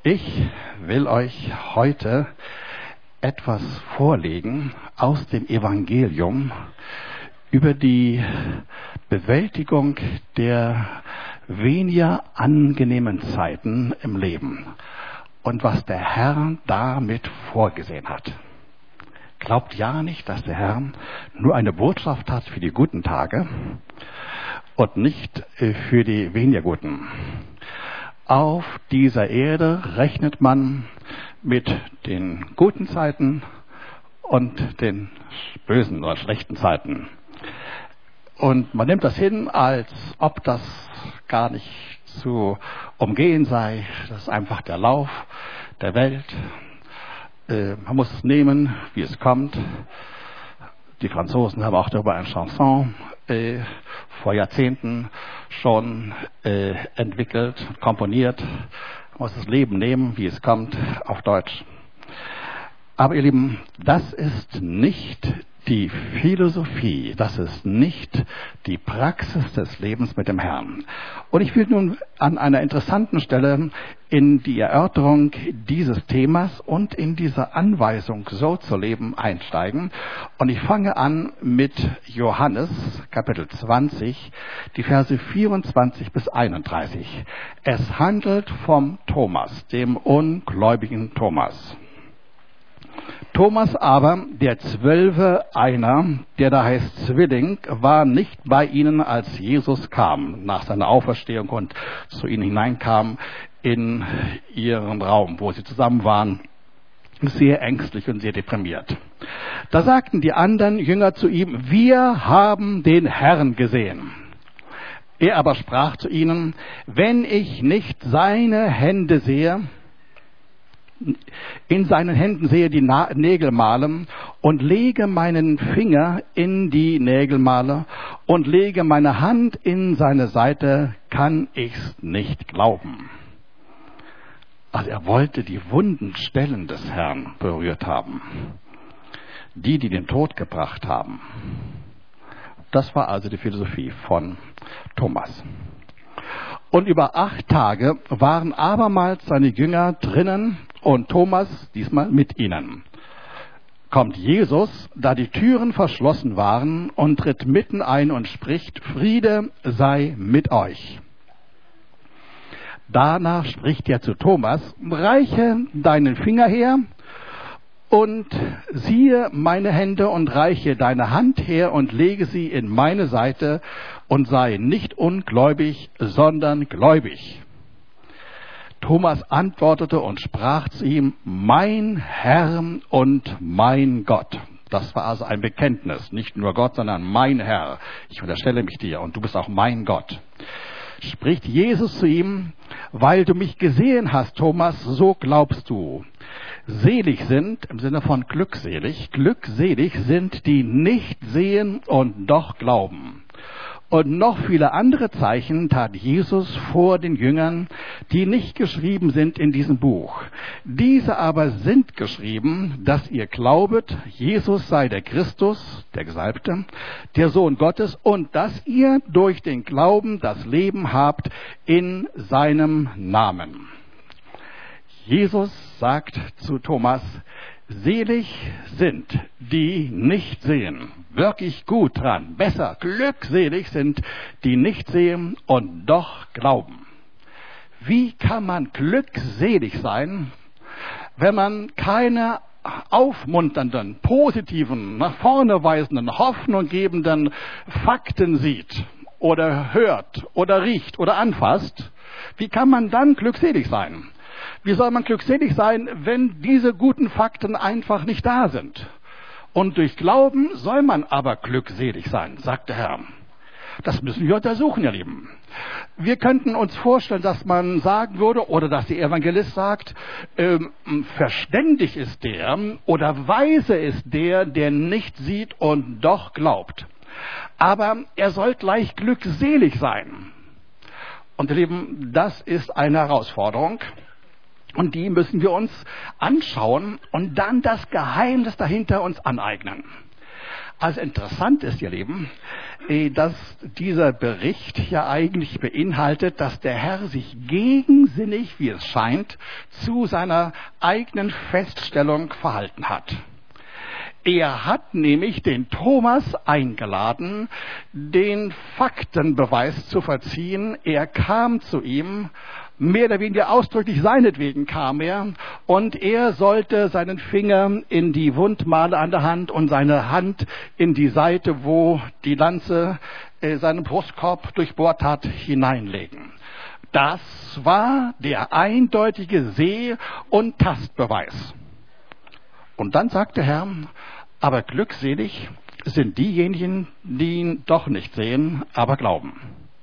Ich will euch heute etwas vorlegen aus dem Evangelium über die Bewältigung der weniger angenehmen Zeiten im Leben und was der Herr damit vorgesehen hat. Glaubt ja nicht, dass der Herr nur eine Botschaft hat für die guten Tage und nicht für die weniger guten. Auf dieser Erde rechnet man mit den guten Zeiten und den bösen oder schlechten Zeiten. Und man nimmt das hin, als ob das gar nicht zu umgehen sei. Das ist einfach der Lauf der Welt. Man muss es nehmen, wie es kommt. Die Franzosen haben auch darüber eine Chanson vor Jahrzehnten schon entwickelt, komponiert. Man muss das Leben nehmen, wie es kommt, auf Deutsch. Aber ihr Lieben, das ist nicht die Philosophie, das ist nicht die Praxis des Lebens mit dem Herrn. Und ich will nun an einer interessanten Stelle in die Erörterung dieses Themas und in diese Anweisung, so zu leben, einsteigen. Und ich fange an mit Johannes, Kapitel 20, die Verse 24 bis 31. Es handelt vom Thomas, dem ungläubigen Thomas. Thomas aber, der 12 einer, der da heißt Zwilling, war nicht bei ihnen, als Jesus kam, nach seiner Auferstehung und zu ihnen hineinkam in ihren Raum, wo sie zusammen waren, sehr ängstlich und sehr deprimiert. Da sagten die anderen Jünger zu ihm, wir haben den Herrn gesehen. Er aber sprach zu ihnen, wenn ich nicht seine Hände sehe, in seinen Händen sehe die Nägelmale und lege meinen Finger in die Nägelmale und lege meine Hand in seine Seite, kann ich's nicht glauben. Also er wollte die wunden Stellen des Herrn berührt haben. Die den Tod gebracht haben. Das war also die Philosophie von Thomas. Und über 8 Tage waren abermals seine Jünger drinnen und Thomas diesmal mit ihnen. Kommt Jesus, da die Türen verschlossen waren, und tritt mitten ein und spricht, Friede sei mit euch. Danach spricht er zu Thomas, reiche deinen Finger her und siehe meine Hände und reiche deine Hand her und lege sie in meine Seite und sei nicht ungläubig, sondern gläubig. Thomas antwortete und sprach zu ihm, mein Herr und mein Gott. Das war also ein Bekenntnis, nicht nur Gott, sondern mein Herr. Ich unterstelle mich dir und du bist auch mein Gott. Spricht Jesus zu ihm, weil du mich gesehen hast, Thomas, so glaubst du. Selig sind, im Sinne von glückselig sind, die nicht sehen und doch glauben. Und noch viele andere Zeichen tat Jesus vor den Jüngern, die nicht geschrieben sind in diesem Buch. Diese aber sind geschrieben, dass ihr glaubet, Jesus sei der Christus, der Gesalbte, der Sohn Gottes, und dass ihr durch den Glauben das Leben habt in seinem Namen. Jesus sagt zu Thomas, selig sind, die nicht sehen. Wirklich gut dran. Besser, glückselig sind, die nicht sehen und doch glauben. Wie kann man glückselig sein, wenn man keine aufmunternden, positiven, nach vorne weisenden, hoffnunggebenden Fakten sieht oder hört oder riecht oder anfasst? Wie kann man dann glückselig sein? Wie soll man glückselig sein, wenn diese guten Fakten einfach nicht da sind? Und durch Glauben soll man aber glückselig sein, sagt der Herr. Das müssen wir untersuchen, ihr Lieben. Wir könnten uns vorstellen, dass man sagen würde, oder dass der Evangelist sagt, verständig ist der oder weise ist der nicht sieht und doch glaubt. Aber er soll gleich glückselig sein. Und ihr Lieben, das ist eine Herausforderung. Und die müssen wir uns anschauen und dann das Geheimnis dahinter uns aneignen. Also interessant ist, ihr Lieben, dass dieser Bericht ja eigentlich beinhaltet, dass der Herr sich gegensinnig, wie es scheint, zu seiner eigenen Feststellung verhalten hat. Er hat nämlich den Thomas eingeladen, den Faktenbeweis zu verziehen. Er kam zu ihm, mehr oder weniger ausdrücklich seinetwegen kam er, und er sollte seinen Finger in die Wundmale an der Hand und seine Hand in die Seite, wo die Lanze seinen Brustkorb durchbohrt hat, hineinlegen. Das war der eindeutige Seh- und Tastbeweis. Und dann sagt der Herr, aber glückselig sind diejenigen, die ihn doch nicht sehen, aber glauben.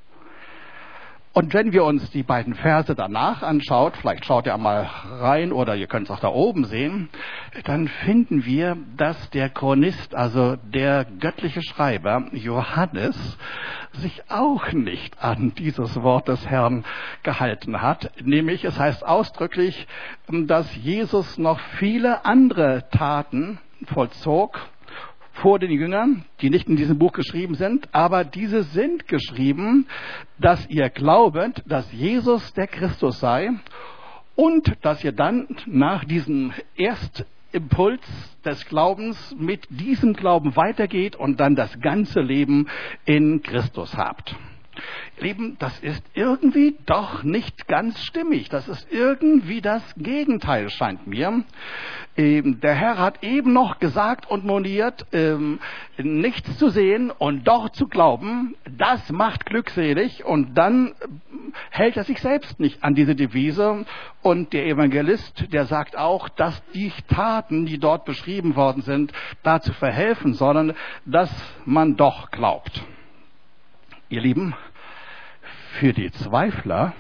Und wenn wir uns die beiden Verse danach anschaut, vielleicht schaut ihr einmal rein oder ihr könnt es auch da oben sehen, dann finden wir, dass der Chronist, also der göttliche Schreiber Johannes, sich auch nicht an dieses Wort des Herrn gehalten hat. Nämlich, es heißt ausdrücklich, dass Jesus noch viele andere Taten vollzog vor den Jüngern, die nicht in diesem Buch geschrieben sind, aber diese sind geschrieben, dass ihr glaubet, dass Jesus der Christus sei und dass ihr dann nach diesem Erstimpuls des Glaubens mit diesem Glauben weitergeht und dann das ganze Leben in Christus habt. Lieben, das ist irgendwie doch nicht ganz stimmig. Das ist irgendwie das Gegenteil, scheint mir. Der Herr hat eben noch gesagt und moniert, nichts zu sehen und doch zu glauben, das macht glückselig. Und dann hält er sich selbst nicht an diese Devise. Und der Evangelist, der sagt auch, dass die Taten, die dort beschrieben worden sind, dazu verhelfen sollen, dass man doch glaubt. Ihr Lieben, für die Zweifler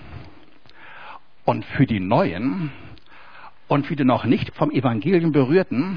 und für die Neuen und für die noch nicht vom Evangelium berührten,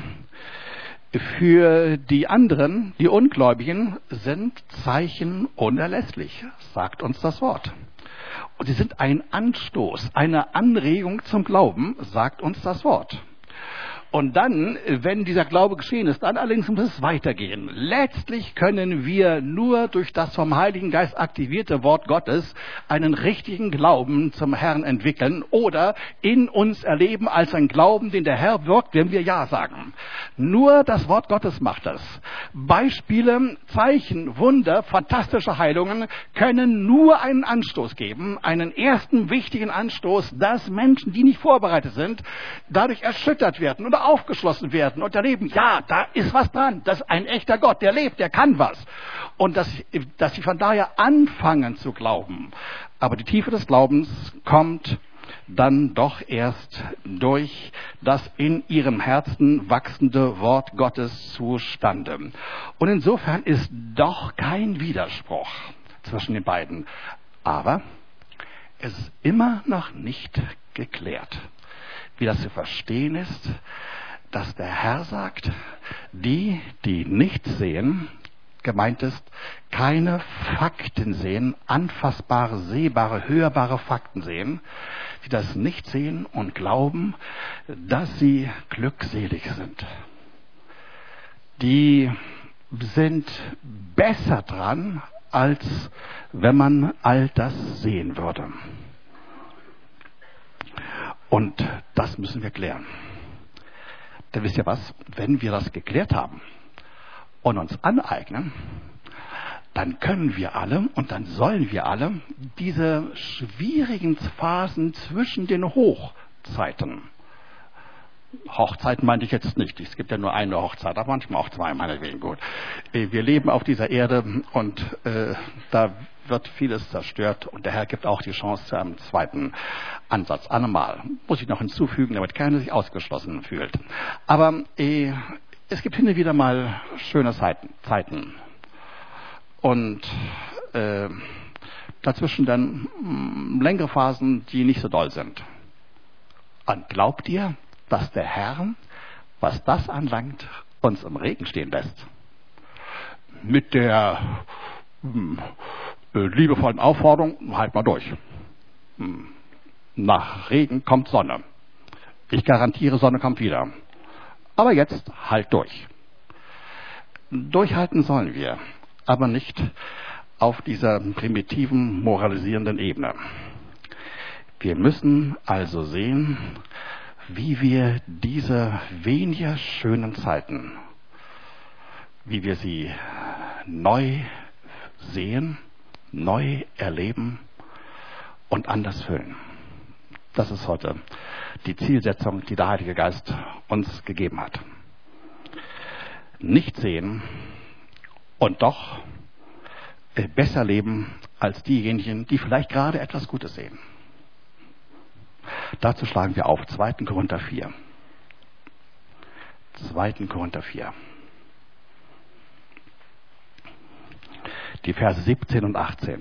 für die anderen, die Ungläubigen, sind Zeichen unerlässlich, sagt uns das Wort. Und sie sind ein Anstoß, eine Anregung zum Glauben, sagt uns das Wort. Und dann, wenn dieser Glaube geschehen ist, dann allerdings muss es weitergehen. Letztlich können wir nur durch das vom Heiligen Geist aktivierte Wort Gottes einen richtigen Glauben zum Herrn entwickeln oder in uns erleben als ein Glauben, den der Herr wirkt, wenn wir Ja sagen. Nur das Wort Gottes macht das. Beispiele, Zeichen, Wunder, fantastische Heilungen können nur einen Anstoß geben, einen ersten wichtigen Anstoß, dass Menschen, die nicht vorbereitet sind, dadurch erschüttert werden oder aufgeschlossen werden und erleben, ja, da ist was dran, das ist ein echter Gott, der lebt, der kann was. Und dass sie von daher anfangen zu glauben. Aber die Tiefe des Glaubens kommt dann doch erst durch das in ihrem Herzen wachsende Wort Gottes zustande. Und insofern ist doch kein Widerspruch zwischen den beiden. Aber es ist immer noch nicht geklärt, wie das zu verstehen ist, dass der Herr sagt, die nicht sehen, gemeint ist, keine Fakten sehen, anfassbare, sehbare, hörbare Fakten sehen, die das nicht sehen und glauben, dass sie glückselig sind. Die sind besser dran, als wenn man all das sehen würde. Und das müssen wir klären. Denn wisst ihr was? Wenn wir das geklärt haben und uns aneignen, dann können wir alle und dann sollen wir alle diese schwierigen Phasen zwischen den Hochzeiten, Hochzeiten meinte ich jetzt nicht, es gibt ja nur eine Hochzeit, aber manchmal auch zwei, meinetwegen gut. Wir leben auf dieser Erde und da wird vieles zerstört und der Herr gibt auch die Chance zu einem zweiten Ansatz. Einmal muss ich noch hinzufügen, damit keiner sich ausgeschlossen fühlt. Aber es gibt hin und wieder mal schöne Zeiten und dazwischen dann längere Phasen, die nicht so doll sind. Und glaubt ihr, dass der Herr, was das anlangt, uns im Regen stehen lässt? Mit der liebevollen Aufforderung, halt mal durch. Nach Regen kommt Sonne. Ich garantiere, Sonne kommt wieder. Aber jetzt halt durch. Durchhalten sollen wir, aber nicht auf dieser primitiven, moralisierenden Ebene. Wir müssen also sehen, wie wir diese weniger schönen Zeiten, wie wir sie neu sehen, neu erleben und anders füllen. Das ist heute die Zielsetzung, die der Heilige Geist uns gegeben hat. Nicht sehen und doch besser leben als diejenigen, die vielleicht gerade etwas Gutes sehen. Dazu schlagen wir auf 2. Korinther 4. 2. Korinther 4. Die Verse 17 und 18.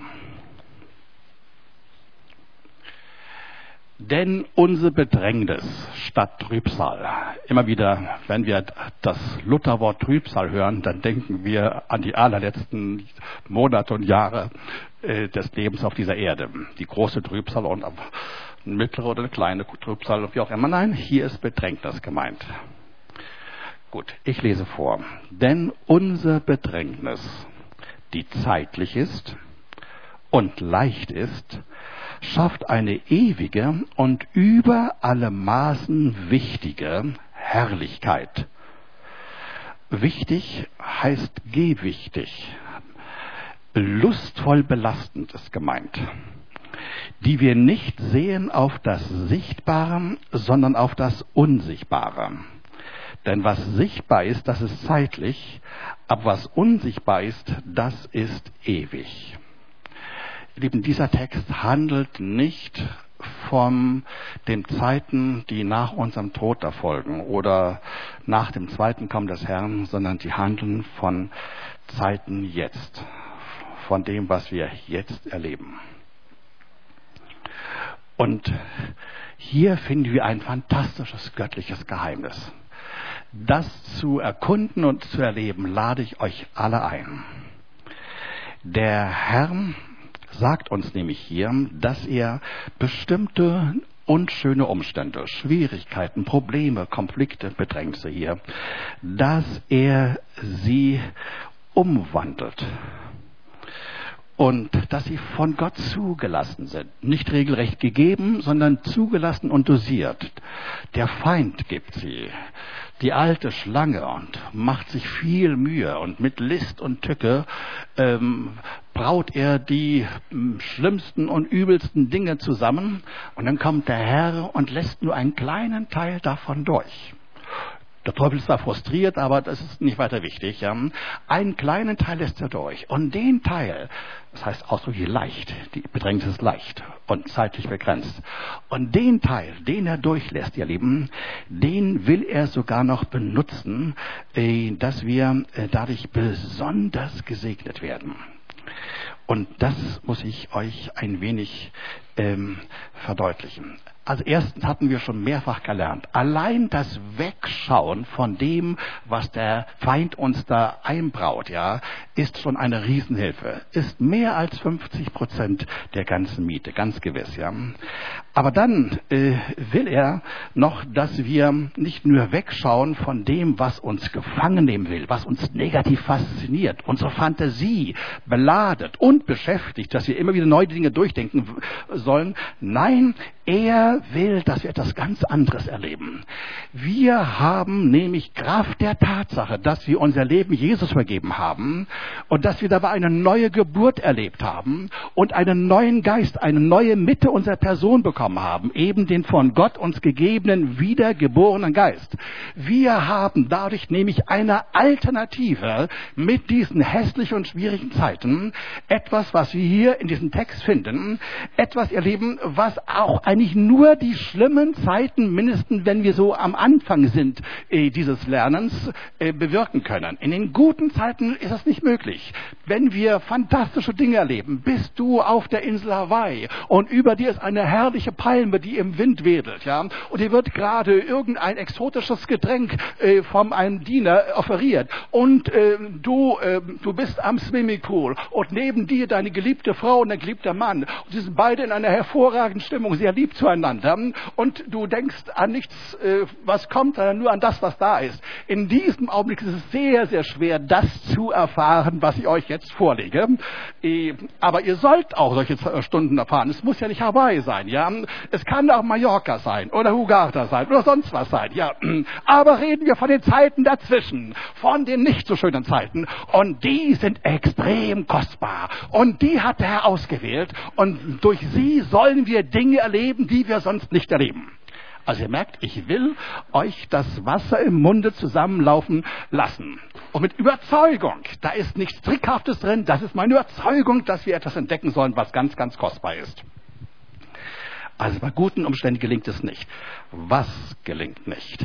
Denn unsere Bedrängnis statt Trübsal. Immer wieder, wenn wir das Lutherwort Trübsal hören, dann denken wir an die allerletzten Monate und Jahre des Lebens auf dieser Erde. Die große Trübsal und eine mittlere oder eine kleine Trübsal und wie auch immer. Nein, hier ist Bedrängnis gemeint. Gut, ich lese vor. Denn unsere Bedrängnis, die zeitlich ist und leicht ist, schafft eine ewige und über alle Maßen wichtige Herrlichkeit. Wichtig heißt gewichtig. Lustvoll belastend ist gemeint. Die wir nicht sehen auf das Sichtbare, sondern auf das Unsichtbare. Denn was sichtbar ist, das ist zeitlich, aber was unsichtbar ist, das ist ewig. Lieben, dieser Text handelt nicht von den Zeiten, die nach unserem Tod erfolgen oder nach dem zweiten Kommen des Herrn, sondern die handeln von Zeiten jetzt, von dem, was wir jetzt erleben. Und hier finden wir ein fantastisches göttliches Geheimnis. Das zu erkunden und zu erleben, lade ich euch alle ein. Der Herr sagt uns nämlich hier, dass er bestimmte unschöne Umstände, Schwierigkeiten, Probleme, Konflikte, Bedrängnisse hier, dass er sie umwandelt. Und dass sie von Gott zugelassen sind. Nicht regelrecht gegeben, sondern zugelassen und dosiert. Der Feind gibt sie. Die alte Schlange und macht sich viel Mühe und mit List und Tücke braut er die schlimmsten und übelsten Dinge zusammen und dann kommt der Herr und lässt nur einen kleinen Teil davon durch. Der Teufel ist zwar frustriert, aber das ist nicht weiter wichtig. Ja. Einen kleinen Teil lässt er durch. Und den Teil, das heißt ausdrücklich leicht, die Bedrängnis ist leicht und zeitlich begrenzt. Und den Teil, den er durchlässt, ihr Lieben, den will er sogar noch benutzen, dass wir dadurch besonders gesegnet werden. Und das muss ich euch ein wenig verdeutlichen. Also erstens hatten wir schon mehrfach gelernt, allein das Wegschauen von dem, was der Feind uns da einbraut, ja, ist schon eine Riesenhilfe. Ist mehr als 50% der ganzen Miete, ganz gewiss, ja. Aber dann will er noch, dass wir nicht nur wegschauen von dem, was uns gefangen nehmen will, was uns negativ fasziniert, unsere Fantasie beladet und beschäftigt, dass wir immer wieder neue Dinge durchdenken sollen. Nein, er will, dass wir etwas ganz anderes erleben. Wir haben nämlich Kraft der Tatsache, dass wir unser Leben Jesus vergeben haben und dass wir dabei eine neue Geburt erlebt haben und einen neuen Geist, eine neue Mitte unserer Person bekommen haben, eben den von Gott uns gegebenen, wiedergeborenen Geist. Wir haben dadurch nämlich eine Alternative mit diesen hässlichen und schwierigen Zeiten, etwas, was wir hier in diesem Text finden, etwas erleben, was auch eigentlich nur die schlimmen Zeiten, mindestens wenn wir so am Anfang sind dieses Lernens, bewirken können. In den guten Zeiten ist das nicht möglich. Wenn wir fantastische Dinge erleben, bist du auf der Insel Hawaii und über dir ist eine herrliche herrliche Palme, die im Wind wedelt, ja. Und dir wird gerade irgendein exotisches Getränk von einem Diener offeriert. Und du bist am Swimmingpool und neben dir deine geliebte Frau und dein geliebter Mann. Und sie sind beide in einer hervorragenden Stimmung, sehr lieb zueinander. Und du denkst an nichts, was kommt, sondern nur an das, was da ist. In diesem Augenblick ist es sehr, sehr schwer, das zu erfahren, was ich euch jetzt vorlege. Aber ihr sollt auch solche Stunden erfahren. Es muss ja nicht Hawaii sein, ja. Es kann auch Mallorca sein oder Hurghada sein oder sonst was sein, ja. Aber reden wir von den Zeiten dazwischen, von den nicht so schönen Zeiten. Und die sind extrem kostbar. Und die hat der Herr ausgewählt. Und durch sie sollen wir Dinge erleben, die wir sonst nicht erleben. Also ihr merkt, ich will euch das Wasser im Munde zusammenlaufen lassen. Und mit Überzeugung, da ist nichts Trickhaftes drin, das ist meine Überzeugung, dass wir etwas entdecken sollen, was ganz, ganz kostbar ist. Also bei guten Umständen gelingt es nicht. Was gelingt nicht?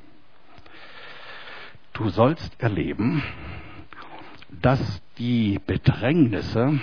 Du sollst erleben, dass die Bedrängnisse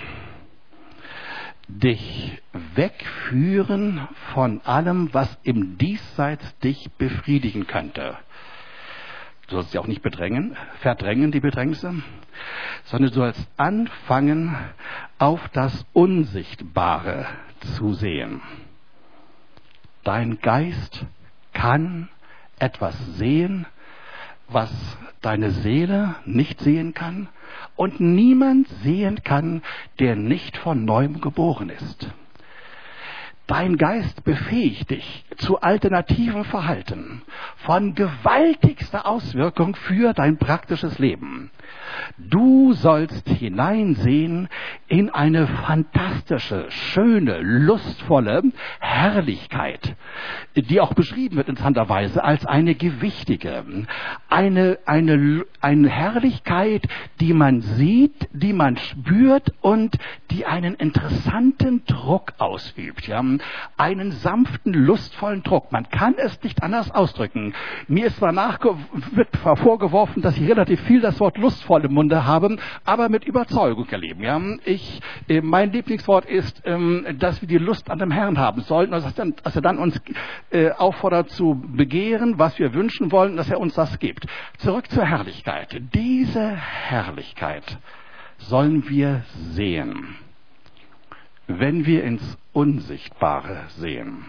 dich wegführen von allem, was im Diesseits dich befriedigen könnte. Du sollst sie auch nicht verdrängen, die Bedrängnisse, sondern du sollst anfangen, auf das Unsichtbare zu sehen. Dein Geist kann etwas sehen, was deine Seele nicht sehen kann und niemand sehen kann, der nicht von neuem geboren ist. Dein Geist befähigt dich zu alternativen Verhalten von gewaltigster Auswirkung für dein praktisches Leben. Du sollst hineinsehen in eine fantastische, schöne, lustvolle Herrlichkeit, die auch beschrieben wird interessanterweise als eine gewichtige, eine Herrlichkeit, die man sieht, die man spürt und die einen interessanten Druck ausübt, ja, einen sanften, lustvollen Druck. Man kann es nicht anders ausdrücken. Mir ist zwar wird vorgeworfen, dass ich relativ viel das Wort lustvoll im Munde habe, aber mit Überzeugung erleben. Ja? Mein Lieblingswort ist, dass wir die Lust an dem Herrn haben sollten, dass er dann uns auffordert zu begehren, was wir wünschen wollen, dass er uns das gibt. Zurück zur Herrlichkeit. Diese Herrlichkeit sollen wir sehen, wenn wir ins Unsichtbare sehen.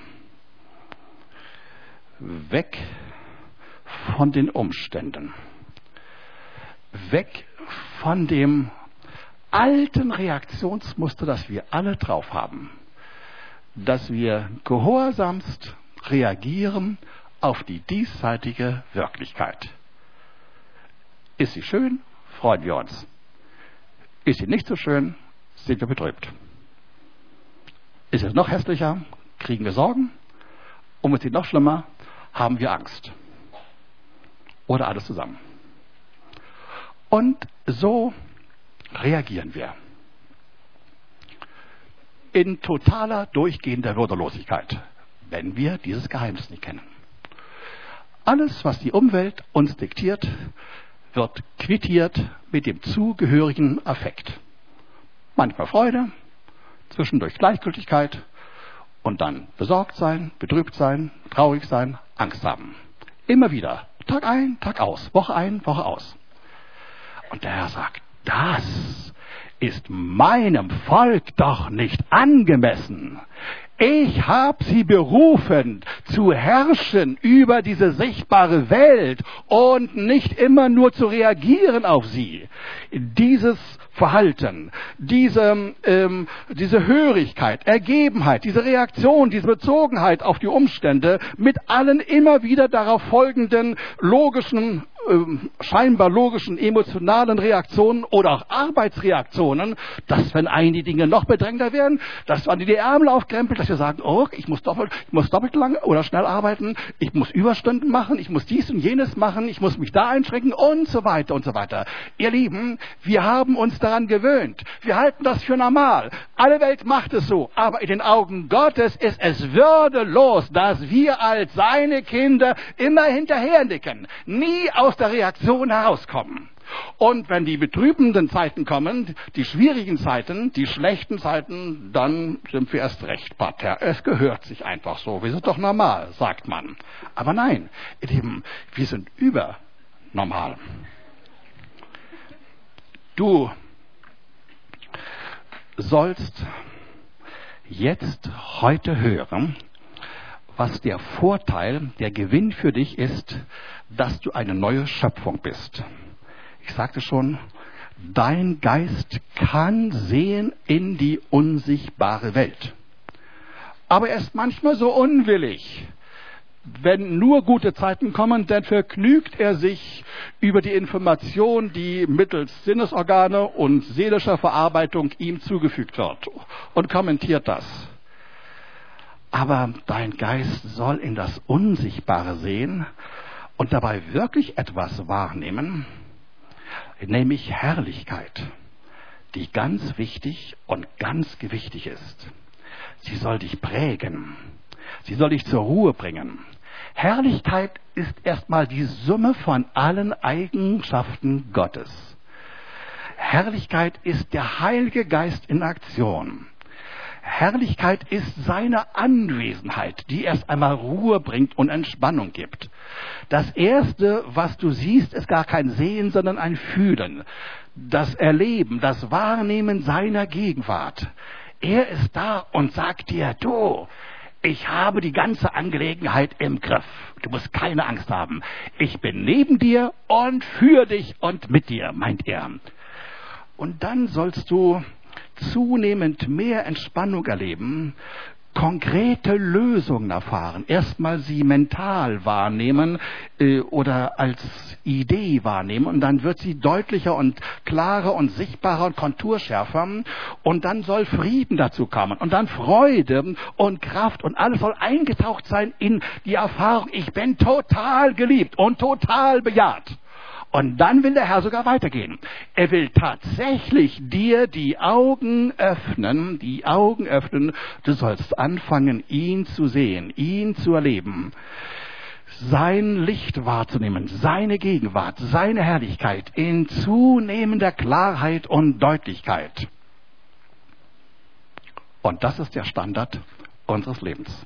Weg von den Umständen. Weg von dem alten Reaktionsmuster, das wir alle drauf haben. Dass wir gehorsamst reagieren auf die diesseitige Wirklichkeit. Ist sie schön, freuen wir uns. Ist sie nicht so schön, sind wir betrübt. Ist es noch hässlicher, kriegen wir Sorgen. Und es ist noch schlimmer, haben wir Angst. Oder alles zusammen. Und so reagieren wir. In totaler, durchgehender Würdelosigkeit, wenn wir dieses Geheimnis nicht kennen. Alles, was die Umwelt uns diktiert, wird quittiert mit dem zugehörigen Affekt. Manchmal Freude, zwischendurch Gleichgültigkeit und dann besorgt sein, betrübt sein, traurig sein, Angst haben. Immer wieder, Tag ein, Tag aus, Woche ein, Woche aus. Und der Herr sagt, das ist meinem Volk doch nicht angemessen. Ich habe sie berufen, zu herrschen über diese sichtbare Welt und nicht immer nur zu reagieren auf sie. Dieses Verhalten, diese Hörigkeit, Ergebenheit, diese Reaktion, diese Bezogenheit auf die Umstände mit allen immer wieder darauf folgenden logischen, scheinbar logischen emotionalen Reaktionen oder auch Arbeitsreaktionen, dass wenn einige Dinge noch bedrängter werden, dass man die Ärmel aufkrempelt, dass wir sagen, oh, ich muss doppelt lang oder schnell arbeiten, ich muss Überstunden machen, ich muss dies und jenes machen, ich muss mich da einschränken und so weiter und so weiter. Ihr Lieben, wir haben uns daran gewöhnt. Wir halten das für normal. Alle Welt macht es so. Aber in den Augen Gottes ist es würdelos, dass wir als seine Kinder immer hinterhernicken, nie aus der Reaktion herauskommen. Und wenn die betrübenden Zeiten kommen, die schwierigen Zeiten, die schlechten Zeiten, dann sind wir erst recht parterre. Es gehört sich einfach so. Wir sind doch normal, sagt man. Aber nein, ihr Lieben, wir sind übernormal. Du sollst jetzt heute hören, was der Vorteil, der Gewinn für dich ist, dass du eine neue Schöpfung bist. Ich sagte schon, dein Geist kann sehen in die unsichtbare Welt. Aber er ist manchmal so unwillig. Wenn nur gute Zeiten kommen, dann vergnügt er sich über die Information, die mittels Sinnesorgane und seelischer Verarbeitung ihm zugefügt wird und kommentiert das. Aber dein Geist soll in das Unsichtbare sehen und dabei wirklich etwas wahrnehmen, nämlich Herrlichkeit, die ganz wichtig und ganz gewichtig ist. Sie soll dich prägen. Sie soll dich zur Ruhe bringen. Herrlichkeit ist erstmal die Summe von allen Eigenschaften Gottes. Herrlichkeit ist der Heilige Geist in Aktion. Herrlichkeit ist seine Anwesenheit, die erst einmal Ruhe bringt und Entspannung gibt. Das Erste, was du siehst, ist gar kein Sehen, sondern ein Fühlen. Das Erleben, das Wahrnehmen seiner Gegenwart. Er ist da und sagt dir, du, ich habe die ganze Angelegenheit im Griff. Du musst keine Angst haben. Ich bin neben dir und für dich und mit dir, meint er. Und dann sollst du zunehmend mehr Entspannung erleben, konkrete Lösungen erfahren, erstmal sie mental wahrnehmen oder als Idee wahrnehmen und dann wird sie deutlicher und klarer und sichtbarer und konturschärfer und dann soll Frieden dazu kommen und dann Freude und Kraft und alles soll eingetaucht sein in die Erfahrung, ich bin total geliebt und total bejaht. Und dann will der Herr sogar weitergehen. Er will tatsächlich dir die Augen öffnen. Du sollst anfangen, ihn zu sehen, ihn zu erleben. Sein Licht wahrzunehmen, seine Gegenwart, seine Herrlichkeit in zunehmender Klarheit und Deutlichkeit. Und das ist der Standard unseres Lebens.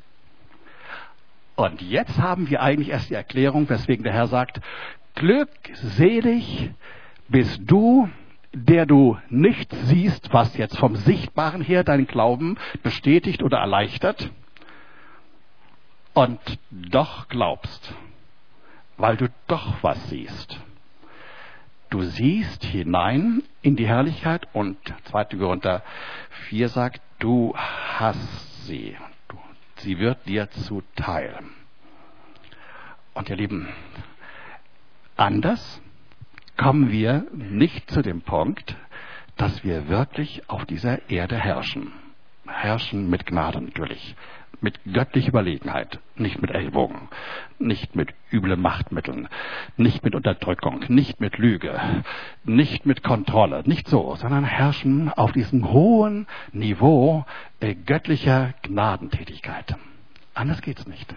Und jetzt haben wir eigentlich erst die Erklärung, weswegen der Herr sagt, glückselig bist du, der du nicht siehst, was jetzt vom Sichtbaren her deinen Glauben bestätigt oder erleichtert und doch glaubst, weil du doch was siehst. Du siehst hinein in die Herrlichkeit und 2. Korinther 4 sagt, du hast sie. Sie wird dir zuteil. Und ihr Lieben, anders kommen wir nicht zu dem Punkt, dass wir wirklich auf dieser Erde herrschen. Herrschen mit Gnade natürlich, mit göttlicher Überlegenheit, nicht mit Ellbogen, nicht mit üblen Machtmitteln, nicht mit Unterdrückung, nicht mit Lüge, nicht mit Kontrolle, nicht so, sondern herrschen auf diesem hohen Niveau göttlicher Gnadentätigkeit. Anders geht's nicht.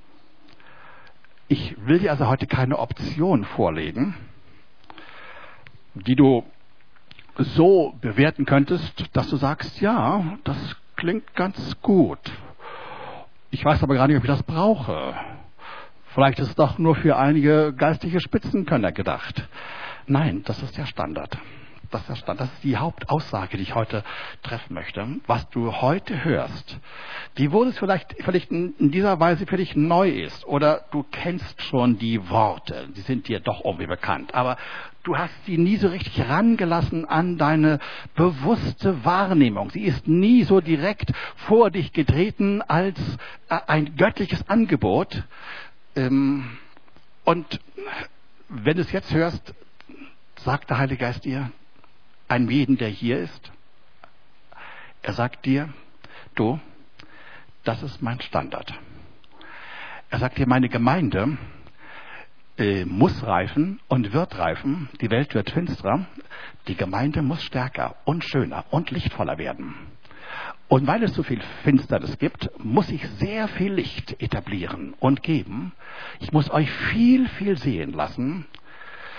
Ich will dir also heute keine Option vorlegen, die du so bewerten könntest, dass du sagst, ja, das klingt ganz gut. Ich weiß aber gar nicht, ob ich das brauche. Vielleicht ist es doch nur für einige geistige Spitzenkönner gedacht. Nein, das ist der Standard. Das ist die Hauptaussage, die ich heute treffen möchte. Was du heute hörst, wiewohl es vielleicht in dieser Weise für dich neu ist oder du kennst schon die Worte, die sind dir doch irgendwie bekannt, aber du hast sie nie so richtig rangelassen an deine bewusste Wahrnehmung. Sie ist nie so direkt vor dich getreten als ein göttliches Angebot. Und wenn du es jetzt hörst, sagt der Heilige Geist dir, einem jeden, der hier ist, er sagt dir, du, das ist mein Standard. Er sagt dir, meine Gemeinde muss reifen und wird reifen, die Welt wird finsterer, die Gemeinde muss stärker und schöner und lichtvoller werden. Und weil es so viel Finsternis gibt, muss ich sehr viel Licht etablieren und geben. Ich muss euch viel, viel sehen lassen.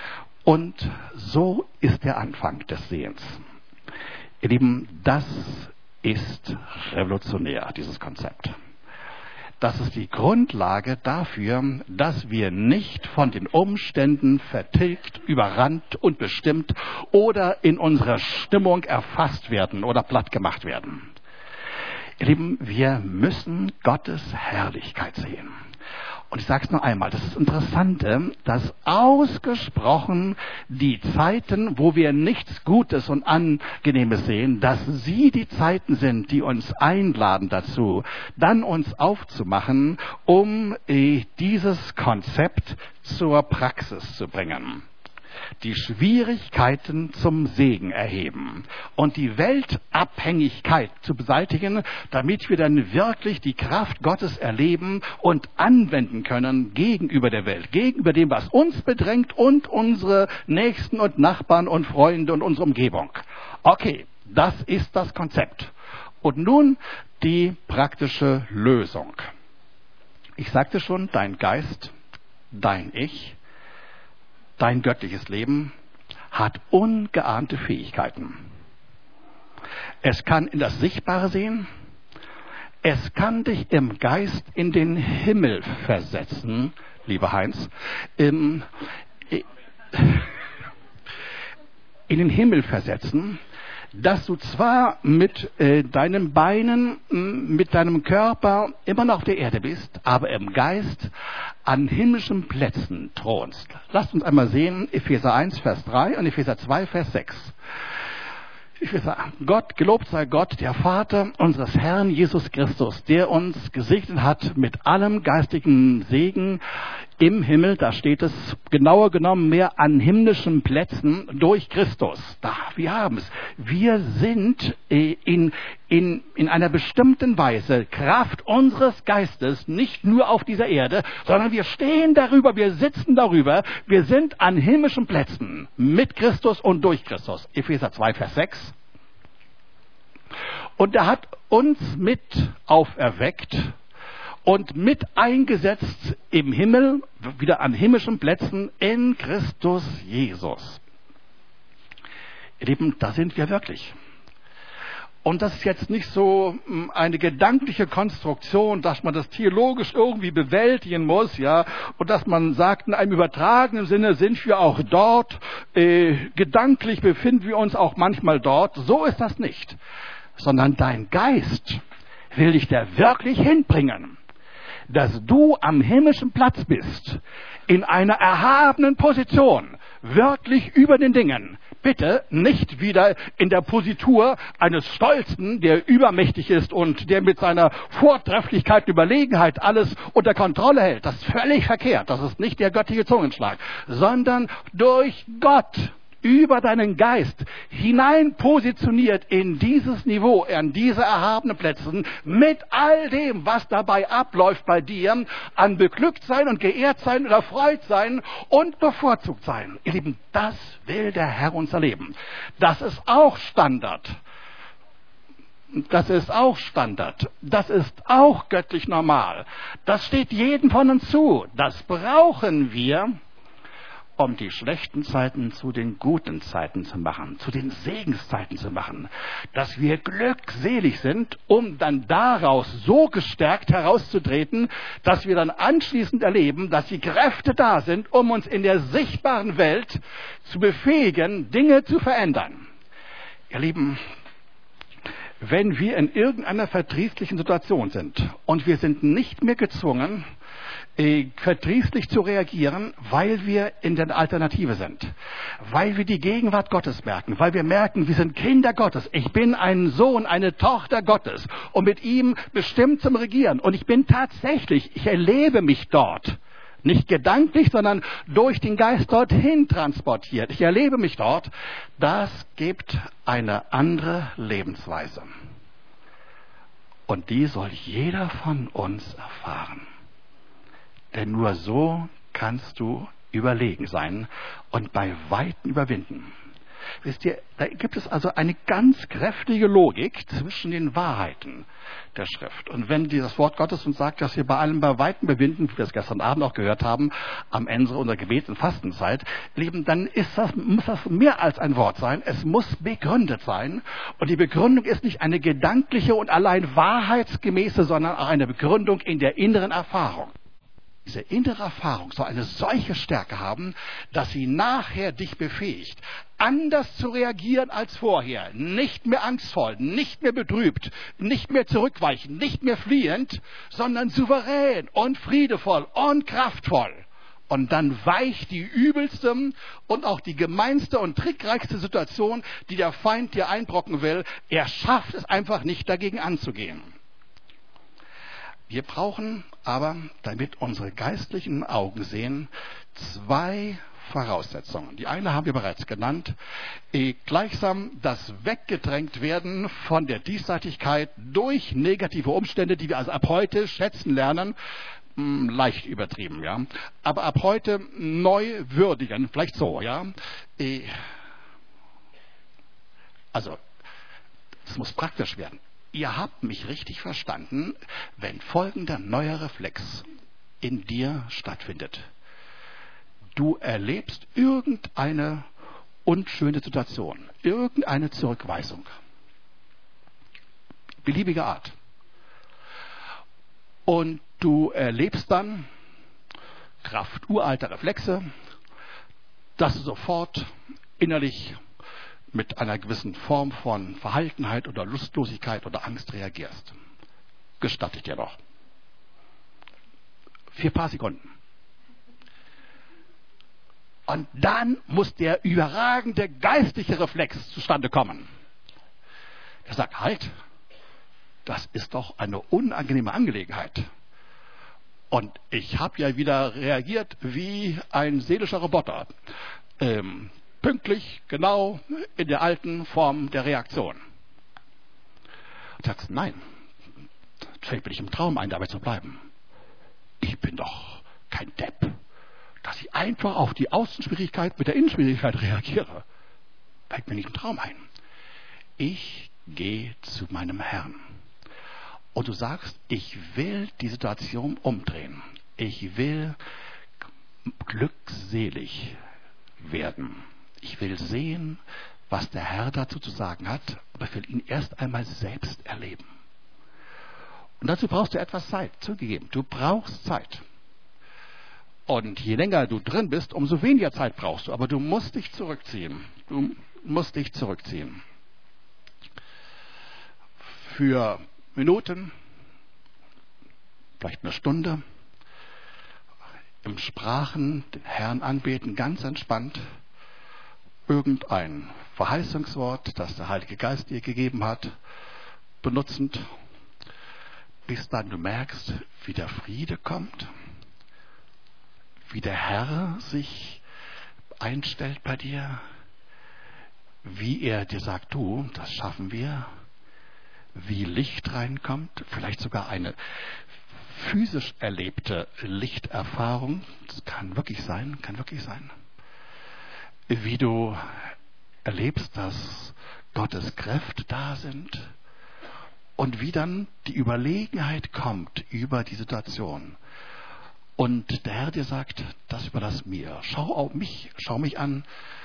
Und so ist der Anfang des Sehens. Ihr Lieben, das ist revolutionär, dieses Konzept. Das ist die Grundlage dafür, dass wir nicht von den Umständen vertilgt, überrannt und bestimmt oder in unserer Stimmung erfasst werden oder plattgemacht werden. Ihr Lieben, wir müssen Gottes Herrlichkeit sehen. Und ich sage es noch einmal, das ist Interessante, dass ausgesprochen die Zeiten, wo wir nichts Gutes und Angenehmes sehen, dass sie die Zeiten sind, die uns einladen dazu, dann uns aufzumachen, um dieses Konzept zur Praxis zu bringen. Die Schwierigkeiten zum Segen erheben und die Weltabhängigkeit zu beseitigen, damit wir dann wirklich die Kraft Gottes erleben und anwenden können gegenüber der Welt, gegenüber dem, was uns bedrängt und unsere Nächsten und Nachbarn und Freunde und unsere Umgebung. Okay, das ist das Konzept. Und nun die praktische Lösung. Ich sagte schon, dein Geist, dein Ich, dein göttliches Leben hat ungeahnte Fähigkeiten. Es kann in das Sichtbare sehen. Es kann dich im Geist in den Himmel versetzen, lieber Heinz. In den Himmel versetzen, dass du zwar mit deinen Beinen, mit deinem Körper immer noch auf der Erde bist, aber im Geist an himmlischen Plätzen thronst. Lasst uns einmal sehen, Epheser 1, Vers 3 und Epheser 2, Vers 6. Gott, gelobt sei Gott, der Vater unseres Herrn Jesus Christus, der uns gesegnet hat mit allem geistigen Segen im Himmel. Da steht es genauer genommen mehr an himmlischen Plätzen durch Christus. Da, wir haben es. Wir sind in einer bestimmten Weise Kraft unseres Geistes nicht nur auf dieser Erde, sondern wir stehen darüber, wir sitzen darüber, wir sind an himmlischen Plätzen mit Christus und durch Christus. Epheser 2, Vers 6. Und er hat uns mit auferweckt und mit eingesetzt im Himmel, wieder an himmlischen Plätzen in Christus Jesus. Ihr Lieben, da sind wir wirklich. Und das ist jetzt nicht so eine gedankliche Konstruktion, dass man das theologisch irgendwie bewältigen muss, ja, und dass man sagt, in einem übertragenen Sinne sind wir auch dort, gedanklich befinden wir uns auch manchmal dort. So ist das nicht. Sondern dein Geist will dich da wirklich hinbringen, dass du am himmlischen Platz bist, in einer erhabenen Position, wirklich über den Dingen. Bitte nicht wieder in der Positur eines Stolzen, der übermächtig ist und der mit seiner Vortrefflichkeit und Überlegenheit alles unter Kontrolle hält. Das ist völlig verkehrt. Das ist nicht der göttliche Zungenschlag, sondern durch Gott über deinen Geist hinein positioniert in dieses Niveau, an diese erhabenen Plätze, mit all dem, was dabei abläuft bei dir, an beglückt sein und geehrt sein und erfreut sein und bevorzugt sein. Ihr Lieben, das will der Herr uns erleben. Das ist auch Standard. Das ist auch Standard. Das ist auch göttlich normal. Das steht jedem von uns zu. Das brauchen wir, um die schlechten Zeiten zu den guten Zeiten zu machen, zu den Segenszeiten zu machen, dass wir glückselig sind, um dann daraus so gestärkt herauszutreten, dass wir dann anschließend erleben, dass die Kräfte da sind, um uns in der sichtbaren Welt zu befähigen, Dinge zu verändern. Ihr Lieben, wenn wir in irgendeiner verdrießlichen Situation sind und wir sind nicht mehr gezwungen, verdrießlich zu reagieren, weil wir in der Alternative sind, weil wir die Gegenwart Gottes merken, weil wir merken, wir sind Kinder Gottes, ich bin ein Sohn, eine Tochter Gottes und mit ihm bestimmt zum Regieren und ich erlebe mich dort, nicht gedanklich, sondern durch den Geist dorthin transportiert, ich erlebe mich dort, das gibt eine andere Lebensweise und die soll jeder von uns erfahren. Denn nur so kannst du überlegen sein und bei Weitem überwinden. Wisst ihr, da gibt es also eine ganz kräftige Logik zwischen den Wahrheiten der Schrift. Und wenn dieses Wort Gottes uns sagt, dass wir bei allem bei Weitem bewinden, wie wir es gestern Abend auch gehört haben, am Ende unserer Gebets- und Fastenzeit, Lieben, dann muss das mehr als ein Wort sein. Es muss begründet sein. Und die Begründung ist nicht eine gedankliche und allein wahrheitsgemäße, sondern auch eine Begründung in der inneren Erfahrung. Diese innere Erfahrung soll eine solche Stärke haben, dass sie nachher dich befähigt, anders zu reagieren als vorher. Nicht mehr angstvoll, nicht mehr betrübt, nicht mehr zurückweichen, nicht mehr fliehend, sondern souverän und friedevoll und kraftvoll. Und dann weicht die übelste und auch die gemeinste und trickreichste Situation, die der Feind dir einbrocken will. Er schafft es einfach nicht, dagegen anzugehen. Wir brauchen aber, damit unsere geistlichen Augen sehen, 2 Voraussetzungen. Die eine haben wir bereits genannt. Gleichsam das Weggedrängt werden von der Diesseitigkeit durch negative Umstände, die wir also ab heute schätzen lernen. Leicht übertrieben, ja. Aber ab heute neu würdigen, vielleicht so, ja. Also, es muss praktisch werden. Ihr habt mich richtig verstanden, wenn folgender neuer Reflex in dir stattfindet. Du erlebst irgendeine unschöne Situation, irgendeine Zurückweisung, beliebiger Art. Und du erlebst dann, Kraft uralter Reflexe, dass du sofort innerlich mit einer gewissen Form von Verhaltenheit oder Lustlosigkeit oder Angst reagierst. Gestatte ich dir doch. 4 paar Sekunden. Und dann muss der überragende geistliche Reflex zustande kommen. Der sagt, halt, das ist doch eine unangenehme Angelegenheit. Und ich habe ja wieder reagiert wie ein seelischer Roboter. Pünktlich, genau in der alten Form der Reaktion. Und sagst, nein, das fällt mir nicht im Traum ein, dabei zu bleiben. Ich bin doch kein Depp, dass ich einfach auf die Außenschwierigkeit mit der Innenschwierigkeit reagiere. Fällt mir nicht im Traum ein. Ich gehe zu meinem Herrn. Und du sagst, ich will die Situation umdrehen. Ich will glückselig werden. Ich will sehen, was der Herr dazu zu sagen hat, aber ich will ihn erst einmal selbst erleben. Und dazu brauchst du etwas Zeit, zugegeben. Du brauchst Zeit. Und je länger du drin bist, umso weniger Zeit brauchst du. Aber du musst dich zurückziehen. Du musst dich zurückziehen. Für Minuten, vielleicht eine Stunde, im Sprachen den Herrn anbeten, ganz entspannt. Irgendein Verheißungswort, das der Heilige Geist dir gegeben hat, benutzend, bis dann du merkst, wie der Friede kommt, wie der Herr sich einstellt bei dir, wie er dir sagt, du, das schaffen wir, wie Licht reinkommt, vielleicht sogar eine physisch erlebte Lichterfahrung, das kann wirklich sein, wie du erlebst, dass Gottes Kräfte da sind und wie dann die Überlegenheit kommt über die Situation. Und der Herr dir sagt, das überlass mir. Schau auf mich, schau mich an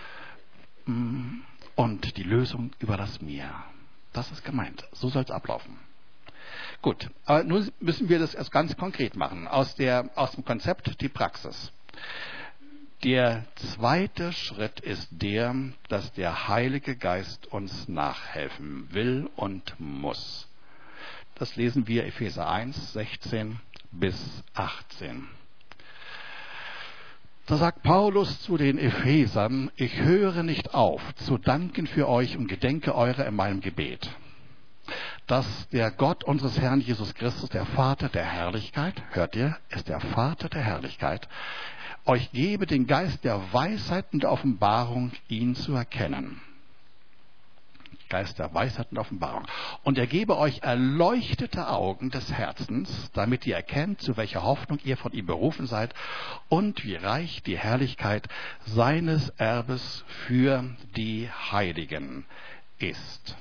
und die Lösung überlass mir. Das ist gemeint. So soll es ablaufen. Gut, aber nun müssen wir das erst ganz konkret machen. Aus dem Konzept die Praxis. Der zweite Schritt ist der, dass der Heilige Geist uns nachhelfen will und muss. Das lesen wir Epheser 1, 16 bis 18. Da sagt Paulus zu den Ephesern, ich höre nicht auf, zu danken für euch und gedenke eurer in meinem Gebet, dass der Gott unseres Herrn Jesus Christus, der Vater der Herrlichkeit, hört ihr, ist der Vater der Herrlichkeit, euch gebe den Geist der Weisheit und der Offenbarung, ihn zu erkennen. Geist der Weisheit und Offenbarung. Und er gebe euch erleuchtete Augen des Herzens, damit ihr erkennt, zu welcher Hoffnung ihr von ihm berufen seid und wie reich die Herrlichkeit seines Erbes für die Heiligen ist.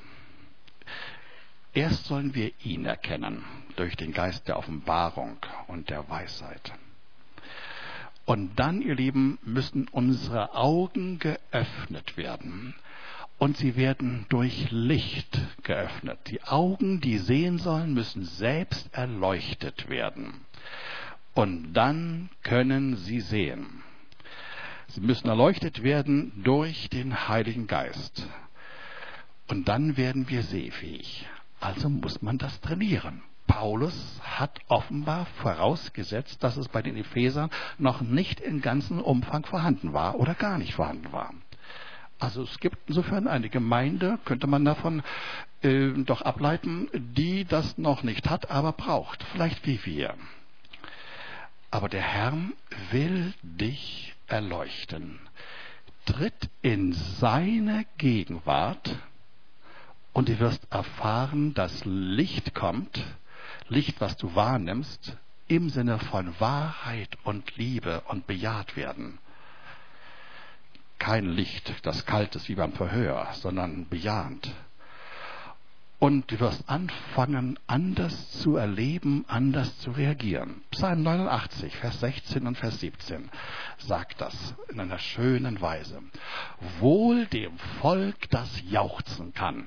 Erst sollen wir ihn erkennen durch den Geist der Offenbarung und der Weisheit. Und dann, ihr Lieben, müssen unsere Augen geöffnet werden. Und sie werden durch Licht geöffnet. Die Augen, die sehen sollen, müssen selbst erleuchtet werden. Und dann können sie sehen. Sie müssen erleuchtet werden durch den Heiligen Geist. Und dann werden wir sehfähig. Also muss man das trainieren. Paulus hat offenbar vorausgesetzt, dass es bei den Ephesern noch nicht in ganzem Umfang vorhanden war oder gar nicht vorhanden war. Also es gibt insofern eine Gemeinde, könnte man davon doch ableiten, die das noch nicht hat, aber braucht. Vielleicht wie wir. Aber der Herr will dich erleuchten. Tritt in seine Gegenwart und du wirst erfahren, dass Licht kommt, Licht, was du wahrnimmst, im Sinne von Wahrheit und Liebe und bejaht werden. Kein Licht, das kalt ist wie beim Verhör, sondern bejahend. Und du wirst anfangen, anders zu erleben, anders zu reagieren. Psalm 89, Vers 16 und Vers 17 sagt das in einer schönen Weise. Wohl dem Volk, das jauchzen kann.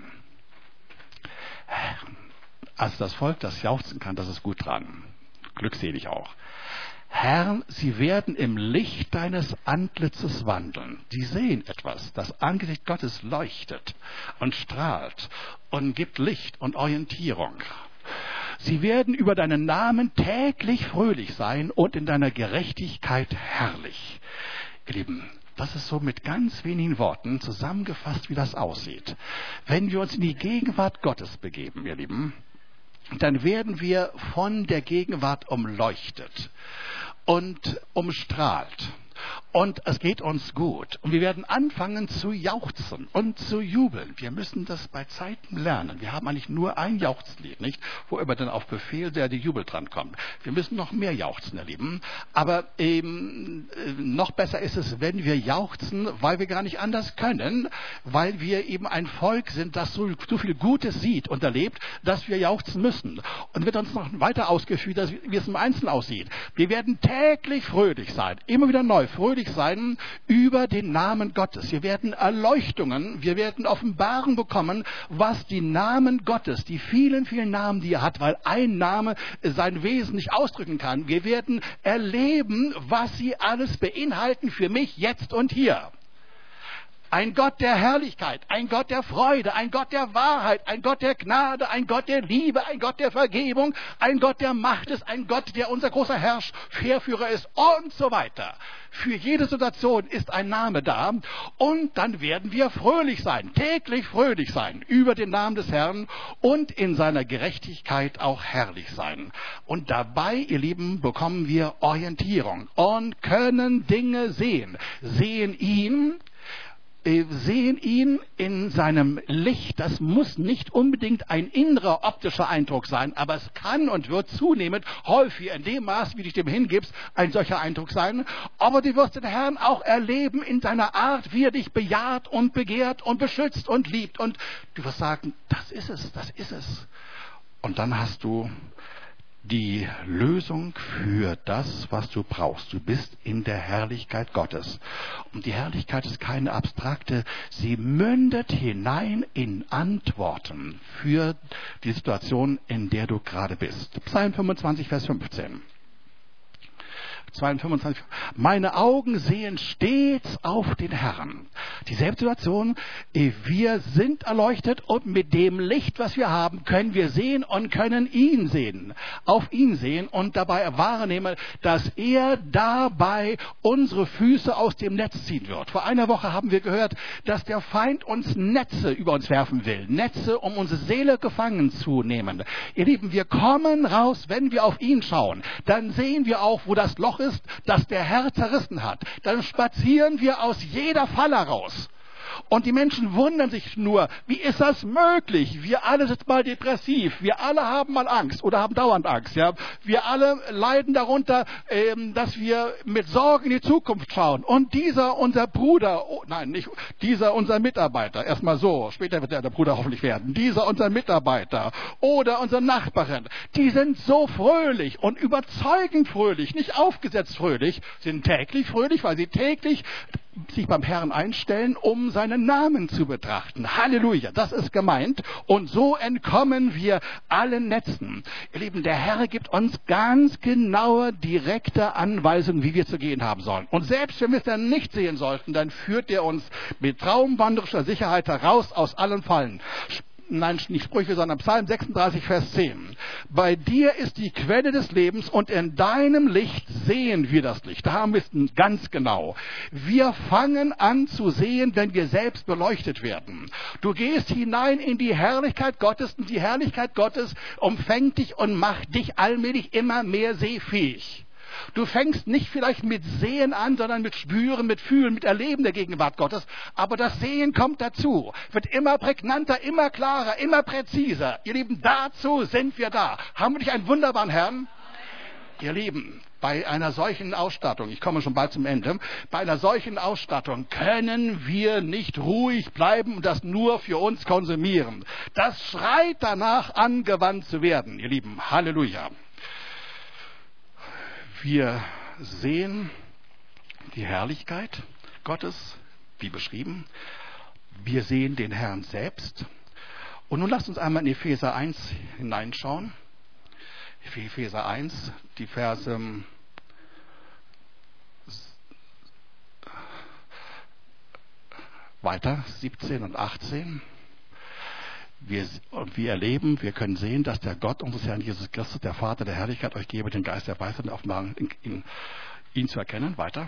Also das Volk, das jauchzen kann, das ist gut dran. Glückselig auch. Herr, sie werden im Licht deines Antlitzes wandeln. Sie sehen etwas. Das Angesicht Gottes leuchtet und strahlt und gibt Licht und Orientierung. Sie werden über deinen Namen täglich fröhlich sein und in deiner Gerechtigkeit herrlich. Ihr Lieben, das ist so mit ganz wenigen Worten zusammengefasst, wie das aussieht. Wenn wir uns in die Gegenwart Gottes begeben, ihr Lieben, dann werden wir von der Gegenwart umleuchtet und umstrahlt. Und es geht uns gut. Und wir werden anfangen zu jauchzen und zu jubeln. Wir müssen das bei Zeiten lernen. Wir haben eigentlich nur ein Jauchzlied, nicht? Wo immer dann auf Befehl der Jubel dran kommt. Wir müssen noch mehr jauchzen, erleben. Aber noch besser ist es, wenn wir jauchzen, weil wir gar nicht anders können, weil wir eben ein Volk sind, das so viel Gutes sieht und erlebt, dass wir jauchzen müssen. Und wird uns noch weiter ausgeführt, wie es im Einzelnen aussieht. Wir werden täglich fröhlich sein, immer wieder neu fröhlich sein über den Namen Gottes. Wir werden Erleuchtungen, wir werden Offenbarung bekommen, was die Namen Gottes, die vielen, vielen Namen, die er hat, weil ein Name sein Wesen nicht ausdrücken kann. Wir werden erleben, was sie alles beinhalten für mich jetzt und hier. Ein Gott der Herrlichkeit, ein Gott der Freude, ein Gott der Wahrheit, ein Gott der Gnade, ein Gott der Liebe, ein Gott der Vergebung, ein Gott der Macht ist, ein Gott, der unser großer Heerführer ist und so weiter. Für jede Situation ist ein Name da und dann werden wir fröhlich sein, täglich fröhlich sein über den Namen des Herrn und in seiner Gerechtigkeit auch herrlich sein. Und dabei, ihr Lieben, bekommen wir Orientierung und können Dinge sehen. Sehen ihn in seinem Licht. Das muss nicht unbedingt ein innerer optischer Eindruck sein, aber es kann und wird zunehmend häufig in dem Maß, wie du dich dem hingibst, ein solcher Eindruck sein. Aber du wirst den Herrn auch erleben in seiner Art, wie er dich bejaht und begehrt und beschützt und liebt. Und du wirst sagen, das ist es, das ist es. Und dann hast du die Lösung für das, was du brauchst. Du bist in der Herrlichkeit Gottes. Und die Herrlichkeit ist keine abstrakte, sie mündet hinein in Antworten für die Situation, in der du gerade bist. Psalm 25, Vers 15. 25. Meine Augen sehen stets auf den Herrn. Dieselbe Situation, wir sind erleuchtet und mit dem Licht, was wir haben, können wir sehen und können ihn sehen. Auf ihn sehen und dabei wahrnehmen, dass er dabei unsere Füße aus dem Netz ziehen wird. Vor einer Woche haben wir gehört, dass der Feind uns Netze über uns werfen will. Netze, um unsere Seele gefangen zu nehmen. Ihr Lieben, wir kommen raus, wenn wir auf ihn schauen. Dann sehen wir auch, wo das Loch ist, das der Herr zerrissen hat. Dann spazieren wir aus jeder Falle raus. Und die Menschen wundern sich nur, wie ist das möglich? Wir alle sind mal depressiv, wir alle haben mal Angst oder haben dauernd Angst. Ja? Wir alle leiden darunter, dass wir mit Sorgen in die Zukunft schauen. Und dieser, unser Bruder, dieser, unser Mitarbeiter, erstmal so, später wird er der Bruder hoffentlich werden, dieser, unser Mitarbeiter oder unsere Nachbarin, die sind so fröhlich und überzeugend fröhlich, nicht aufgesetzt fröhlich, sind täglich fröhlich, weil sie täglich sich beim Herrn einstellen, um seinen Namen zu betrachten. Halleluja, das ist gemeint. Und so entkommen wir allen Netzen. Ihr Lieben, der Herr gibt uns ganz genaue, direkte Anweisungen, wie wir zu gehen haben sollen. Und selbst wenn wir es dann nicht sehen sollten, dann führt er uns mit traumwanderischer Sicherheit heraus aus allen Fallen. Nein, nicht Sprüche, sondern Psalm 36, Vers 10. Bei dir ist die Quelle des Lebens und in deinem Licht sehen wir das Licht. Da haben wir es ganz genau. Wir fangen an zu sehen, wenn wir selbst beleuchtet werden. Du gehst hinein in die Herrlichkeit Gottes und die Herrlichkeit Gottes umfängt dich und macht dich allmählich immer mehr sehfähig. Du fängst nicht vielleicht mit Sehen an, sondern mit Spüren, mit Fühlen, mit Erleben der Gegenwart Gottes. Aber das Sehen kommt dazu, wird immer prägnanter, immer klarer, immer präziser. Ihr Lieben, dazu sind wir da. Haben wir nicht einen wunderbaren Herrn? Ihr Lieben, bei einer solchen Ausstattung, ich komme schon bald zum Ende, bei einer solchen Ausstattung können wir nicht ruhig bleiben und das nur für uns konsumieren. Das schreit danach, angewandt zu werden, ihr Lieben. Halleluja. Wir sehen die Herrlichkeit Gottes, wie beschrieben. Wir sehen den Herrn selbst. Und nun lasst uns einmal in Epheser 1 hineinschauen. Epheser 1, die Verse weiter, 17 und 18. Wir erleben, wir können sehen, dass der Gott unseres Herrn Jesus Christus, der Vater der Herrlichkeit, euch gebe, den Geist der Weisheit und Offenbarung, ihn zu erkennen. Weiter.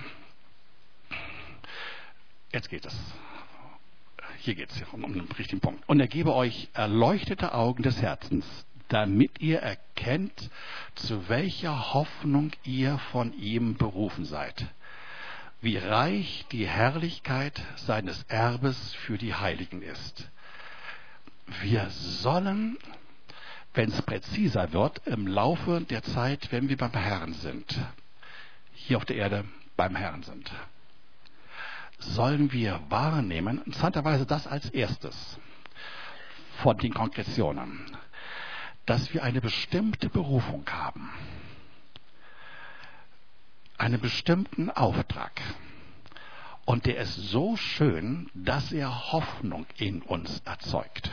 Jetzt geht es. Hier geht es um den richtigen Punkt. Und er gebe euch erleuchtete Augen des Herzens, damit ihr erkennt, zu welcher Hoffnung ihr von ihm berufen seid. Wie reich die Herrlichkeit seines Erbes für die Heiligen ist. Wir sollen, wenn es präziser wird, im Laufe der Zeit, wenn wir beim Herrn sind, hier auf der Erde beim Herrn sind, sollen wir wahrnehmen, interessanterweise das als erstes von den Konkretionen, dass wir eine bestimmte Berufung haben, einen bestimmten Auftrag. Und der ist so schön, dass er Hoffnung in uns erzeugt.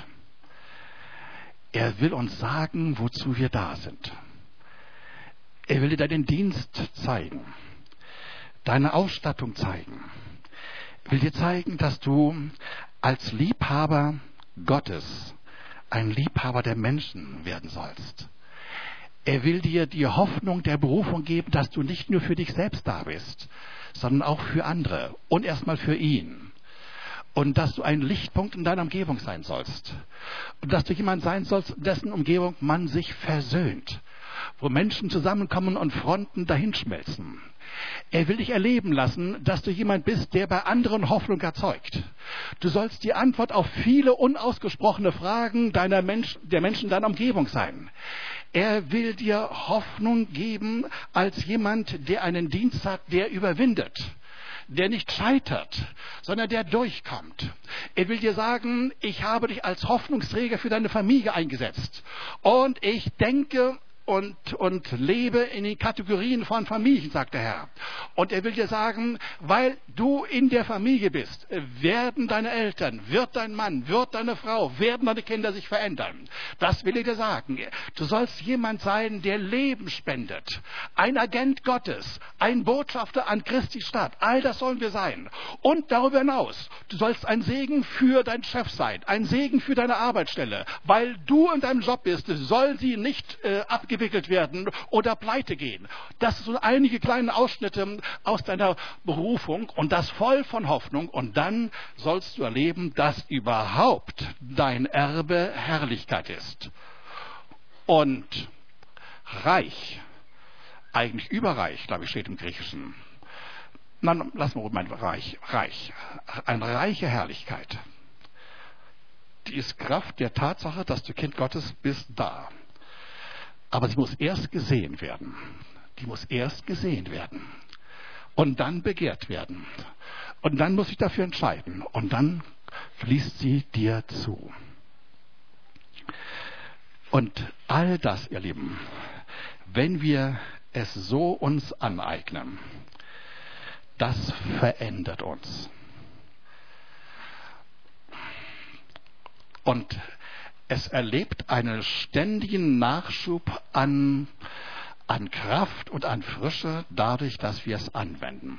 Er will uns sagen, wozu wir da sind. Er will dir deinen Dienst zeigen, deine Ausstattung zeigen. Er will dir zeigen, dass du als Liebhaber Gottes ein Liebhaber der Menschen werden sollst. Er will dir die Hoffnung der Berufung geben, dass du nicht nur für dich selbst da bist, sondern auch für andere und erstmal für ihn. Und dass du ein Lichtpunkt in deiner Umgebung sein sollst. Und dass du jemand sein sollst, in dessen Umgebung man sich versöhnt. Wo Menschen zusammenkommen und Fronten dahinschmelzen. Er will dich erleben lassen, dass du jemand bist, der bei anderen Hoffnung erzeugt. Du sollst die Antwort auf viele unausgesprochene Fragen der Menschen in deiner Umgebung sein. Er will dir Hoffnung geben als jemand, der einen Dienst hat, der überwindet. Der nicht scheitert, sondern der durchkommt. Er will dir sagen, ich habe dich als Hoffnungsträger für deine Familie eingesetzt. Und ich denke und lebe in den Kategorien von Familien, sagt der Herr. Und er will dir sagen, weil du in der Familie bist, werden deine Eltern, wird dein Mann, wird deine Frau, werden deine Kinder sich verändern. Das will er dir sagen. Du sollst jemand sein, der Leben spendet. Ein Agent Gottes, ein Botschafter an Christi Stadt. All das sollen wir sein. Und darüber hinaus, du sollst ein Segen für deinen Chef sein, ein Segen für deine Arbeitsstelle. Weil du in deinem Job bist, soll sie nicht abgewickelt werden oder pleite gehen. Das sind so einige kleine Ausschnitte aus deiner Berufung und das voll von Hoffnung. Und dann sollst du erleben, dass überhaupt dein Erbe Herrlichkeit ist. Und reich, eigentlich überreich, glaube ich, steht im Griechischen. Nein, lass mal mein Reich. Eine reiche Herrlichkeit. Die ist Kraft der Tatsache, dass du Kind Gottes bist, da. Aber sie muss erst gesehen werden. Die muss erst gesehen werden. Und dann begehrt werden. Und dann muss ich dafür entscheiden. Und dann fließt sie dir zu. Und all das, ihr Lieben, wenn wir es so uns aneignen, das verändert uns. Und es erlebt einen ständigen Nachschub an Kraft und an Frische dadurch, dass wir es anwenden.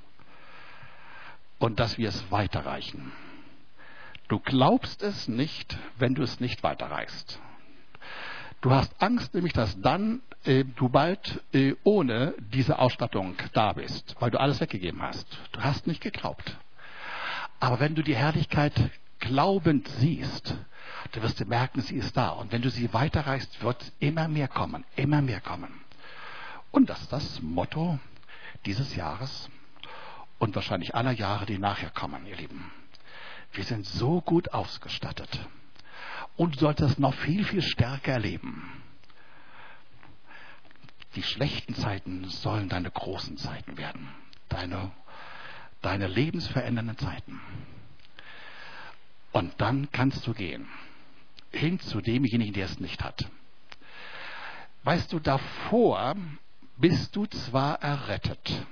Und dass wir es weiterreichen. Du glaubst es nicht, wenn du es nicht weiterreichst. Du hast Angst nämlich, dass dann du bald ohne diese Ausstattung da bist, weil du alles weggegeben hast. Du hast nicht geglaubt. Aber wenn du die Herrlichkeit glaubend siehst, dann wirst du merken, sie ist da. Und wenn du sie weiterreichst, wird immer mehr kommen, immer mehr kommen. Und das ist das Motto dieses Jahres und wahrscheinlich aller Jahre, die nachher kommen, ihr Lieben. Wir sind so gut ausgestattet. Und du solltest noch viel, viel stärker erleben. Die schlechten Zeiten sollen deine großen Zeiten werden. Deine lebensverändernden Zeiten. Und dann kannst du gehen. Hin zu demjenigen, der es nicht hat. Weißt du, davor bist du zwar errettet.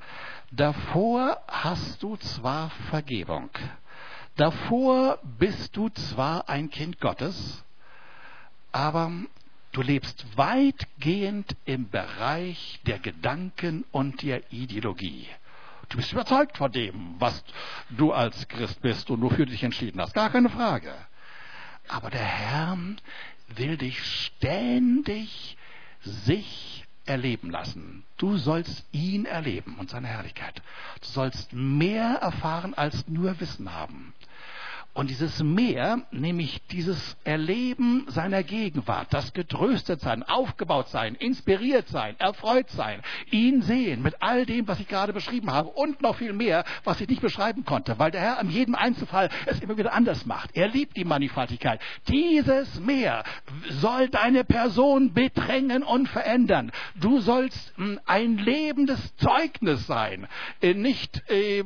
Davor hast du zwar Vergebung. Davor bist du zwar ein Kind Gottes, aber du lebst weitgehend im Bereich der Gedanken und der Ideologie. Du bist überzeugt von dem, was du als Christ bist und wofür du dich entschieden hast. Gar keine Frage. Aber der Herr will dich ständig sich erleben lassen. Du sollst ihn erleben und seine Herrlichkeit. Du sollst mehr erfahren als nur Wissen haben. Und dieses Mehr, nämlich dieses Erleben seiner Gegenwart, das getröstet sein, aufgebaut sein, inspiriert sein, erfreut sein, ihn sehen mit all dem, was ich gerade beschrieben habe und noch viel mehr, was ich nicht beschreiben konnte, weil der Herr in jedem Einzelfall es immer wieder anders macht. Er liebt die Mannigfaltigkeit. Dieses Mehr soll deine Person bedrängen und verändern. Du sollst ein lebendes Zeugnis sein, nicht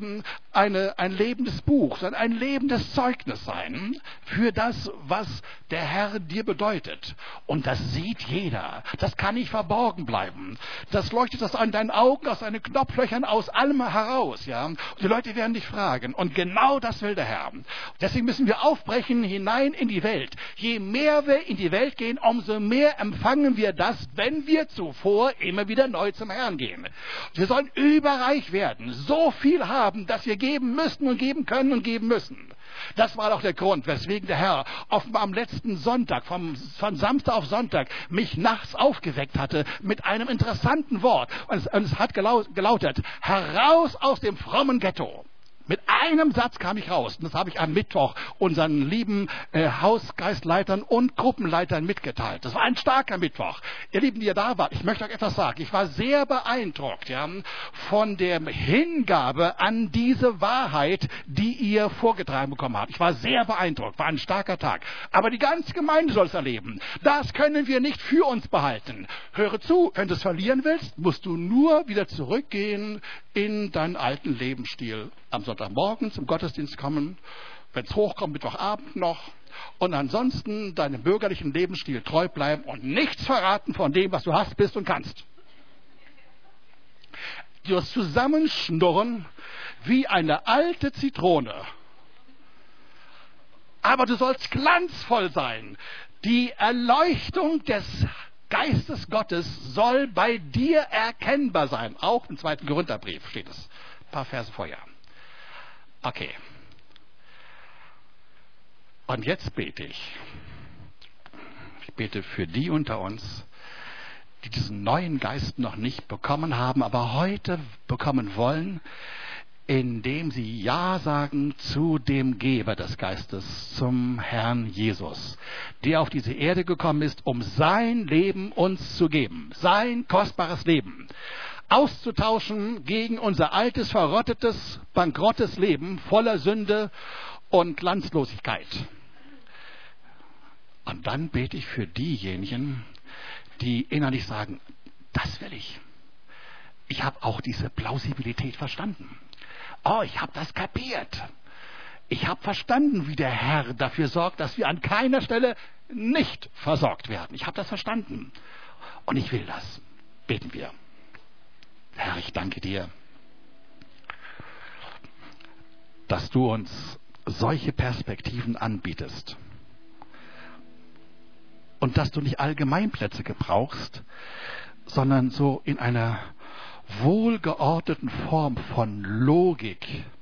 ein lebendes Buch, sondern ein lebendes Zeugnis sein für das, was der Herr dir bedeutet. Und das sieht jeder. Das kann nicht verborgen bleiben. Das leuchtet aus deinen Augen, aus deinen Knopflöchern, aus allem heraus. Ja? Und die Leute werden dich fragen. Und genau das will der Herr. Deswegen müssen wir aufbrechen hinein in die Welt. Je mehr wir in die Welt gehen, umso mehr empfangen wir das, wenn wir zuvor immer wieder neu zum Herrn gehen. Wir sollen überreich werden. So viel haben, dass wir geben müssen und geben können und geben müssen. Das war doch der Grund, weswegen der Herr am letzten Sonntag, von Samstag auf Sonntag, mich nachts aufgeweckt hatte mit einem interessanten Wort. Und es hat gelautet, heraus aus dem frommen Ghetto. Mit einem Satz kam ich raus. Und das habe ich am Mittwoch unseren lieben Hausgeistleitern und Gruppenleitern mitgeteilt. Das war ein starker Mittwoch. Ihr Lieben, die ihr da wart, ich möchte euch etwas sagen. Ich war sehr beeindruckt von der Hingabe an diese Wahrheit, die ihr vorgetragen bekommen habt. Ich war sehr beeindruckt. War ein starker Tag. Aber die ganze Gemeinde soll es erleben. Das können wir nicht für uns behalten. Höre zu, wenn du es verlieren willst, musst du nur wieder zurückgehen in deinen alten Lebensstil. Am Sonntagmorgen zum Gottesdienst kommen, wenn es hochkommt, Mittwochabend noch. Und ansonsten deinem bürgerlichen Lebensstil treu bleiben und nichts verraten von dem, was du hast, bist und kannst. Du wirst zusammenschnurren wie eine alte Zitrone. Aber du sollst glanzvoll sein. Die Erleuchtung des Geistes Gottes soll bei dir erkennbar sein. Auch im 2. Korintherbrief steht es. Ein paar Verse vorher. Okay. Und jetzt bete ich. Ich bete für die unter uns, die diesen neuen Geist noch nicht bekommen haben, aber heute bekommen wollen, indem sie Ja sagen zu dem Geber des Geistes, zum Herrn Jesus, der auf diese Erde gekommen ist, um sein Leben uns zu geben, sein kostbares Leben. auszutauschen gegen unser altes, verrottetes, bankrottes Leben voller Sünde und Glanzlosigkeit. Und dann bete ich für diejenigen, die innerlich sagen, das will ich. Ich habe auch diese Plausibilität verstanden. Oh, ich habe das kapiert. Ich habe verstanden, wie der Herr dafür sorgt, dass wir an keiner Stelle nicht versorgt werden. Ich habe das verstanden. Und ich will das. Beten wir. Herr, ich danke dir, dass du uns solche Perspektiven anbietest. Und dass du nicht Allgemeinplätze gebrauchst, sondern so in einer wohlgeordneten Form von Logik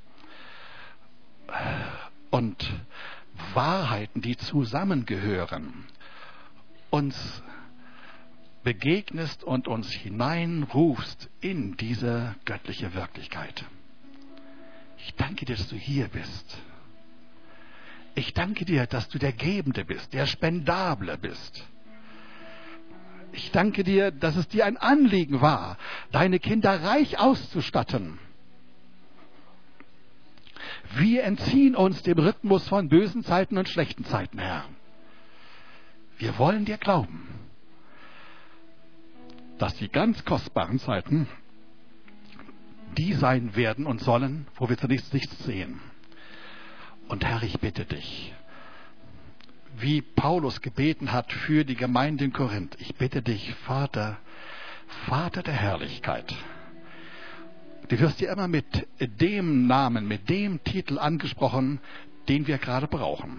und Wahrheiten, die zusammengehören, uns begegnest und uns hineinrufst in diese göttliche Wirklichkeit. Ich danke dir, dass du hier bist. Ich danke dir, dass du der Gebende bist, der Spendable bist. Ich danke dir, dass es dir ein Anliegen war, deine Kinder reich auszustatten. Wir entziehen uns dem Rhythmus von bösen Zeiten und schlechten Zeiten, Herr. Wir wollen dir glauben, dass die ganz kostbaren Zeiten die sein werden und sollen, wo wir zunächst nichts sehen. Und Herr, ich bitte dich, wie Paulus gebeten hat für die Gemeinde in Korinth, ich bitte dich, Vater, Vater der Herrlichkeit. Du wirst ja immer mit dem Namen, mit dem Titel angesprochen, den wir gerade brauchen.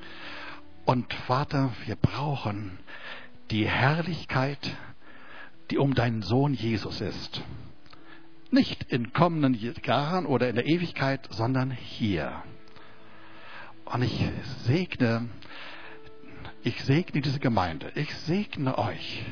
Und Vater, wir brauchen die Herrlichkeit, die um deinen Sohn Jesus ist. Nicht in kommenden Jahren oder in der Ewigkeit, sondern hier. Und ich segne diese Gemeinde. Ich segne euch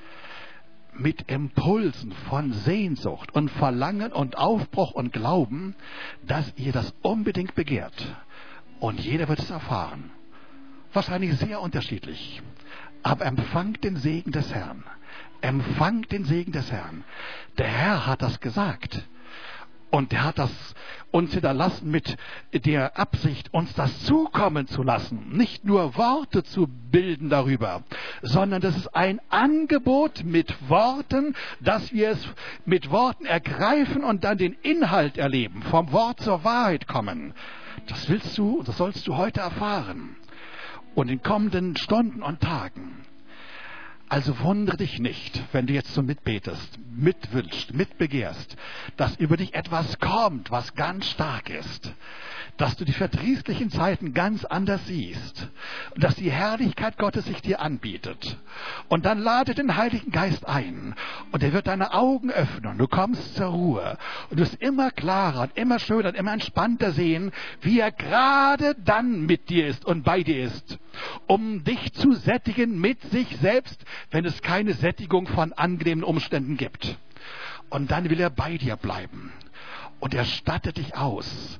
mit Impulsen von Sehnsucht und Verlangen und Aufbruch und Glauben, dass ihr das unbedingt begehrt. Und jeder wird es erfahren. Wahrscheinlich sehr unterschiedlich. Aber empfangt den Segen des Herrn. Empfangt den Segen des Herrn. Der Herr hat das gesagt. Und er hat das uns hinterlassen mit der Absicht, uns das zukommen zu lassen. Nicht nur Worte zu bilden darüber, sondern das ist ein Angebot mit Worten, dass wir es mit Worten ergreifen und dann den Inhalt erleben, vom Wort zur Wahrheit kommen. Das sollst du heute erfahren. Und in kommenden Stunden und Tagen. Also wundere dich nicht, wenn du jetzt so mitbetest, mitwünschst, mitbegehrst, dass über dich etwas kommt, was ganz stark ist. Dass du die verdrießlichen Zeiten ganz anders siehst. Und dass die Herrlichkeit Gottes sich dir anbietet. Und dann lade den Heiligen Geist ein. Und er wird deine Augen öffnen. Du kommst zur Ruhe. Und du wirst immer klarer und immer schöner und immer entspannter sehen, wie er gerade dann mit dir ist und bei dir ist. Um dich zu sättigen mit sich selbst, wenn es keine Sättigung von angenehmen Umständen gibt. Und dann will er bei dir bleiben. Und er stattet dich aus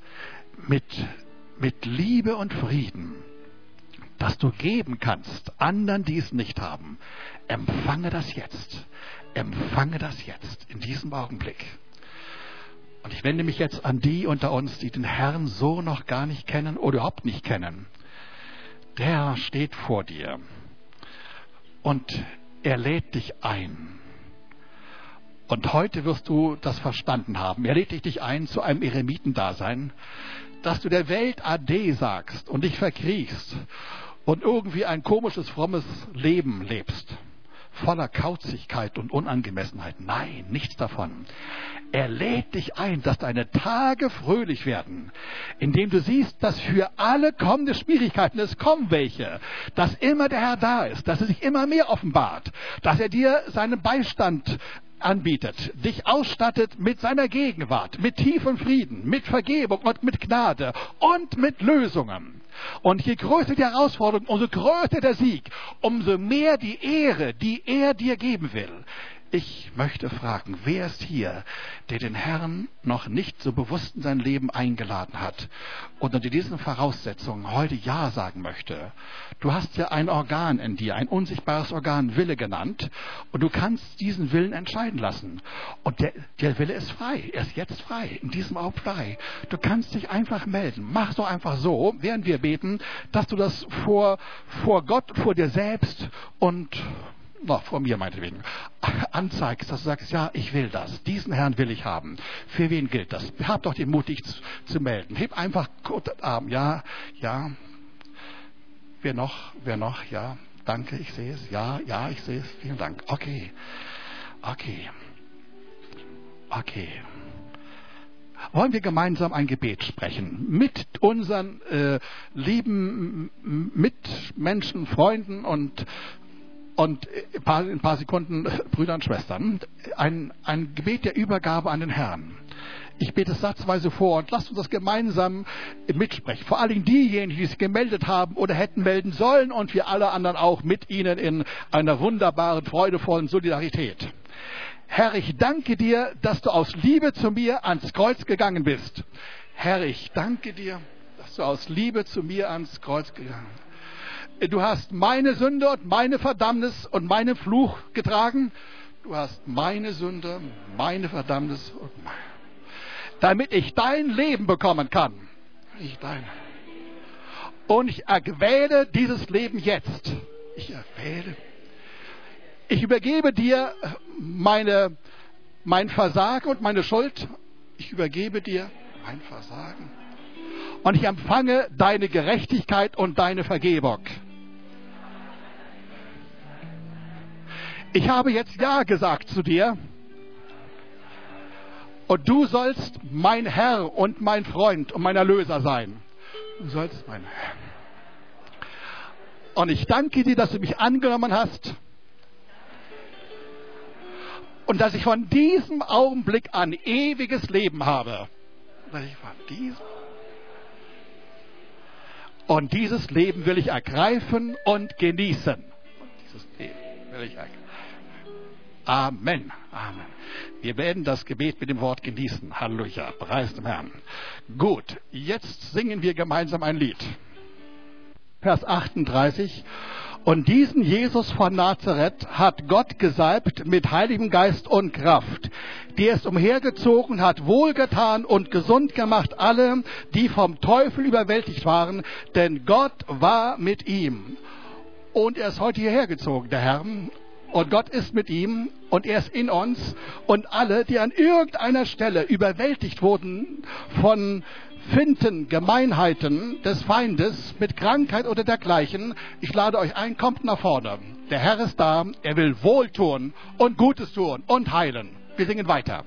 mit Liebe und Frieden, dass du geben kannst, anderen, die es nicht haben. Empfange das jetzt. Empfange das jetzt, in diesem Augenblick. Und ich wende mich jetzt an die unter uns, die den Herrn so noch gar nicht kennen oder überhaupt nicht kennen. Der steht vor dir und er lädt dich ein. Und heute wirst du das verstanden haben. Er lädt dich ein zu einem Eremitendasein, dass du der Welt Ade sagst und dich verkriechst und irgendwie ein komisches, frommes Leben lebst. Voller Kauzigkeit und Unangemessenheit. Nein, nichts davon. Er lädt dich ein, dass deine Tage fröhlich werden, indem du siehst, dass für alle kommende Schwierigkeiten, es kommen welche, dass immer der Herr da ist, dass er sich immer mehr offenbart, dass er dir seinen Beistand anbietet, dich ausstattet mit seiner Gegenwart, mit tiefem Frieden, mit Vergebung und mit Gnade und mit Lösungen. Und je größer die Herausforderung, umso größer der Sieg, umso mehr die Ehre, die er dir geben will. Ich möchte fragen, wer ist hier, der den Herrn noch nicht so bewusst in sein Leben eingeladen hat und unter diesen Voraussetzungen heute Ja sagen möchte? Du hast ja ein Organ in dir, ein unsichtbares Organ, Wille genannt, und du kannst diesen Willen entscheiden lassen. Und der Wille ist frei, er ist jetzt frei, in diesem Augenblick frei. Du kannst dich einfach melden. Mach doch einfach so, während wir beten, dass du das vor Gott, vor dir selbst und vor mir meinetwegen, anzeigst, dass du sagst, ja, ich will das. Diesen Herrn will ich haben. Für wen gilt das? Hab doch den Mut, dich zu melden. Heb einfach kurz den Arm. Ja, ja. Wer noch? Ja, danke, ich sehe es. Ja, ich sehe es. Vielen Dank. Okay. Wollen wir gemeinsam ein Gebet sprechen mit unseren lieben Mitmenschen, Freunden und in ein paar Sekunden Brüdern und Schwestern. Ein Gebet der Übergabe an den Herrn. Ich bete es satzweise vor und lasst uns das gemeinsam mitsprechen. Vor allem diejenigen, die sich gemeldet haben oder hätten melden sollen, und wir alle anderen auch mit ihnen in einer wunderbaren, freudevollen Solidarität. Herr, ich danke dir, dass du aus Liebe zu mir ans Kreuz gegangen bist. Herr, ich danke dir, dass du aus Liebe zu mir ans Kreuz gegangen bist. Du hast meine Sünde und meine Verdammnis und meinen Fluch getragen. Du hast meine Sünde, meine Verdammnis damit ich dein Leben bekommen kann. Und ich erwähle dieses Leben jetzt. Ich übergebe dir mein Versagen und meine Schuld. Ich übergebe dir mein Versagen. Und ich empfange deine Gerechtigkeit und deine Vergebung. Ich habe jetzt Ja gesagt zu dir. Und du sollst mein Herr und mein Freund und mein Erlöser sein. Du sollst mein Herr. Und ich danke dir, dass du mich angenommen hast. Und dass ich von diesem Augenblick an ewiges Leben habe. Und dieses Leben will ich ergreifen und genießen. Amen. Wir beenden das Gebet mit dem Wort genießen. Halleluja. Preis dem Herrn. Gut, jetzt singen wir gemeinsam ein Lied. Vers 38. Und diesen Jesus von Nazareth hat Gott gesalbt mit Heiligem Geist und Kraft. Der ist umhergezogen, hat wohlgetan und gesund gemacht alle, die vom Teufel überwältigt waren, denn Gott war mit ihm. Und er ist heute hierher gezogen, der Herr. Und Gott ist mit ihm und er ist in uns. Und alle, die an irgendeiner Stelle überwältigt wurden von Finden, Gemeinheiten des Feindes mit Krankheit oder dergleichen, ich lade euch ein, kommt nach vorne. Der Herr ist da, er will Wohltun und Gutes tun und heilen. Wir singen weiter.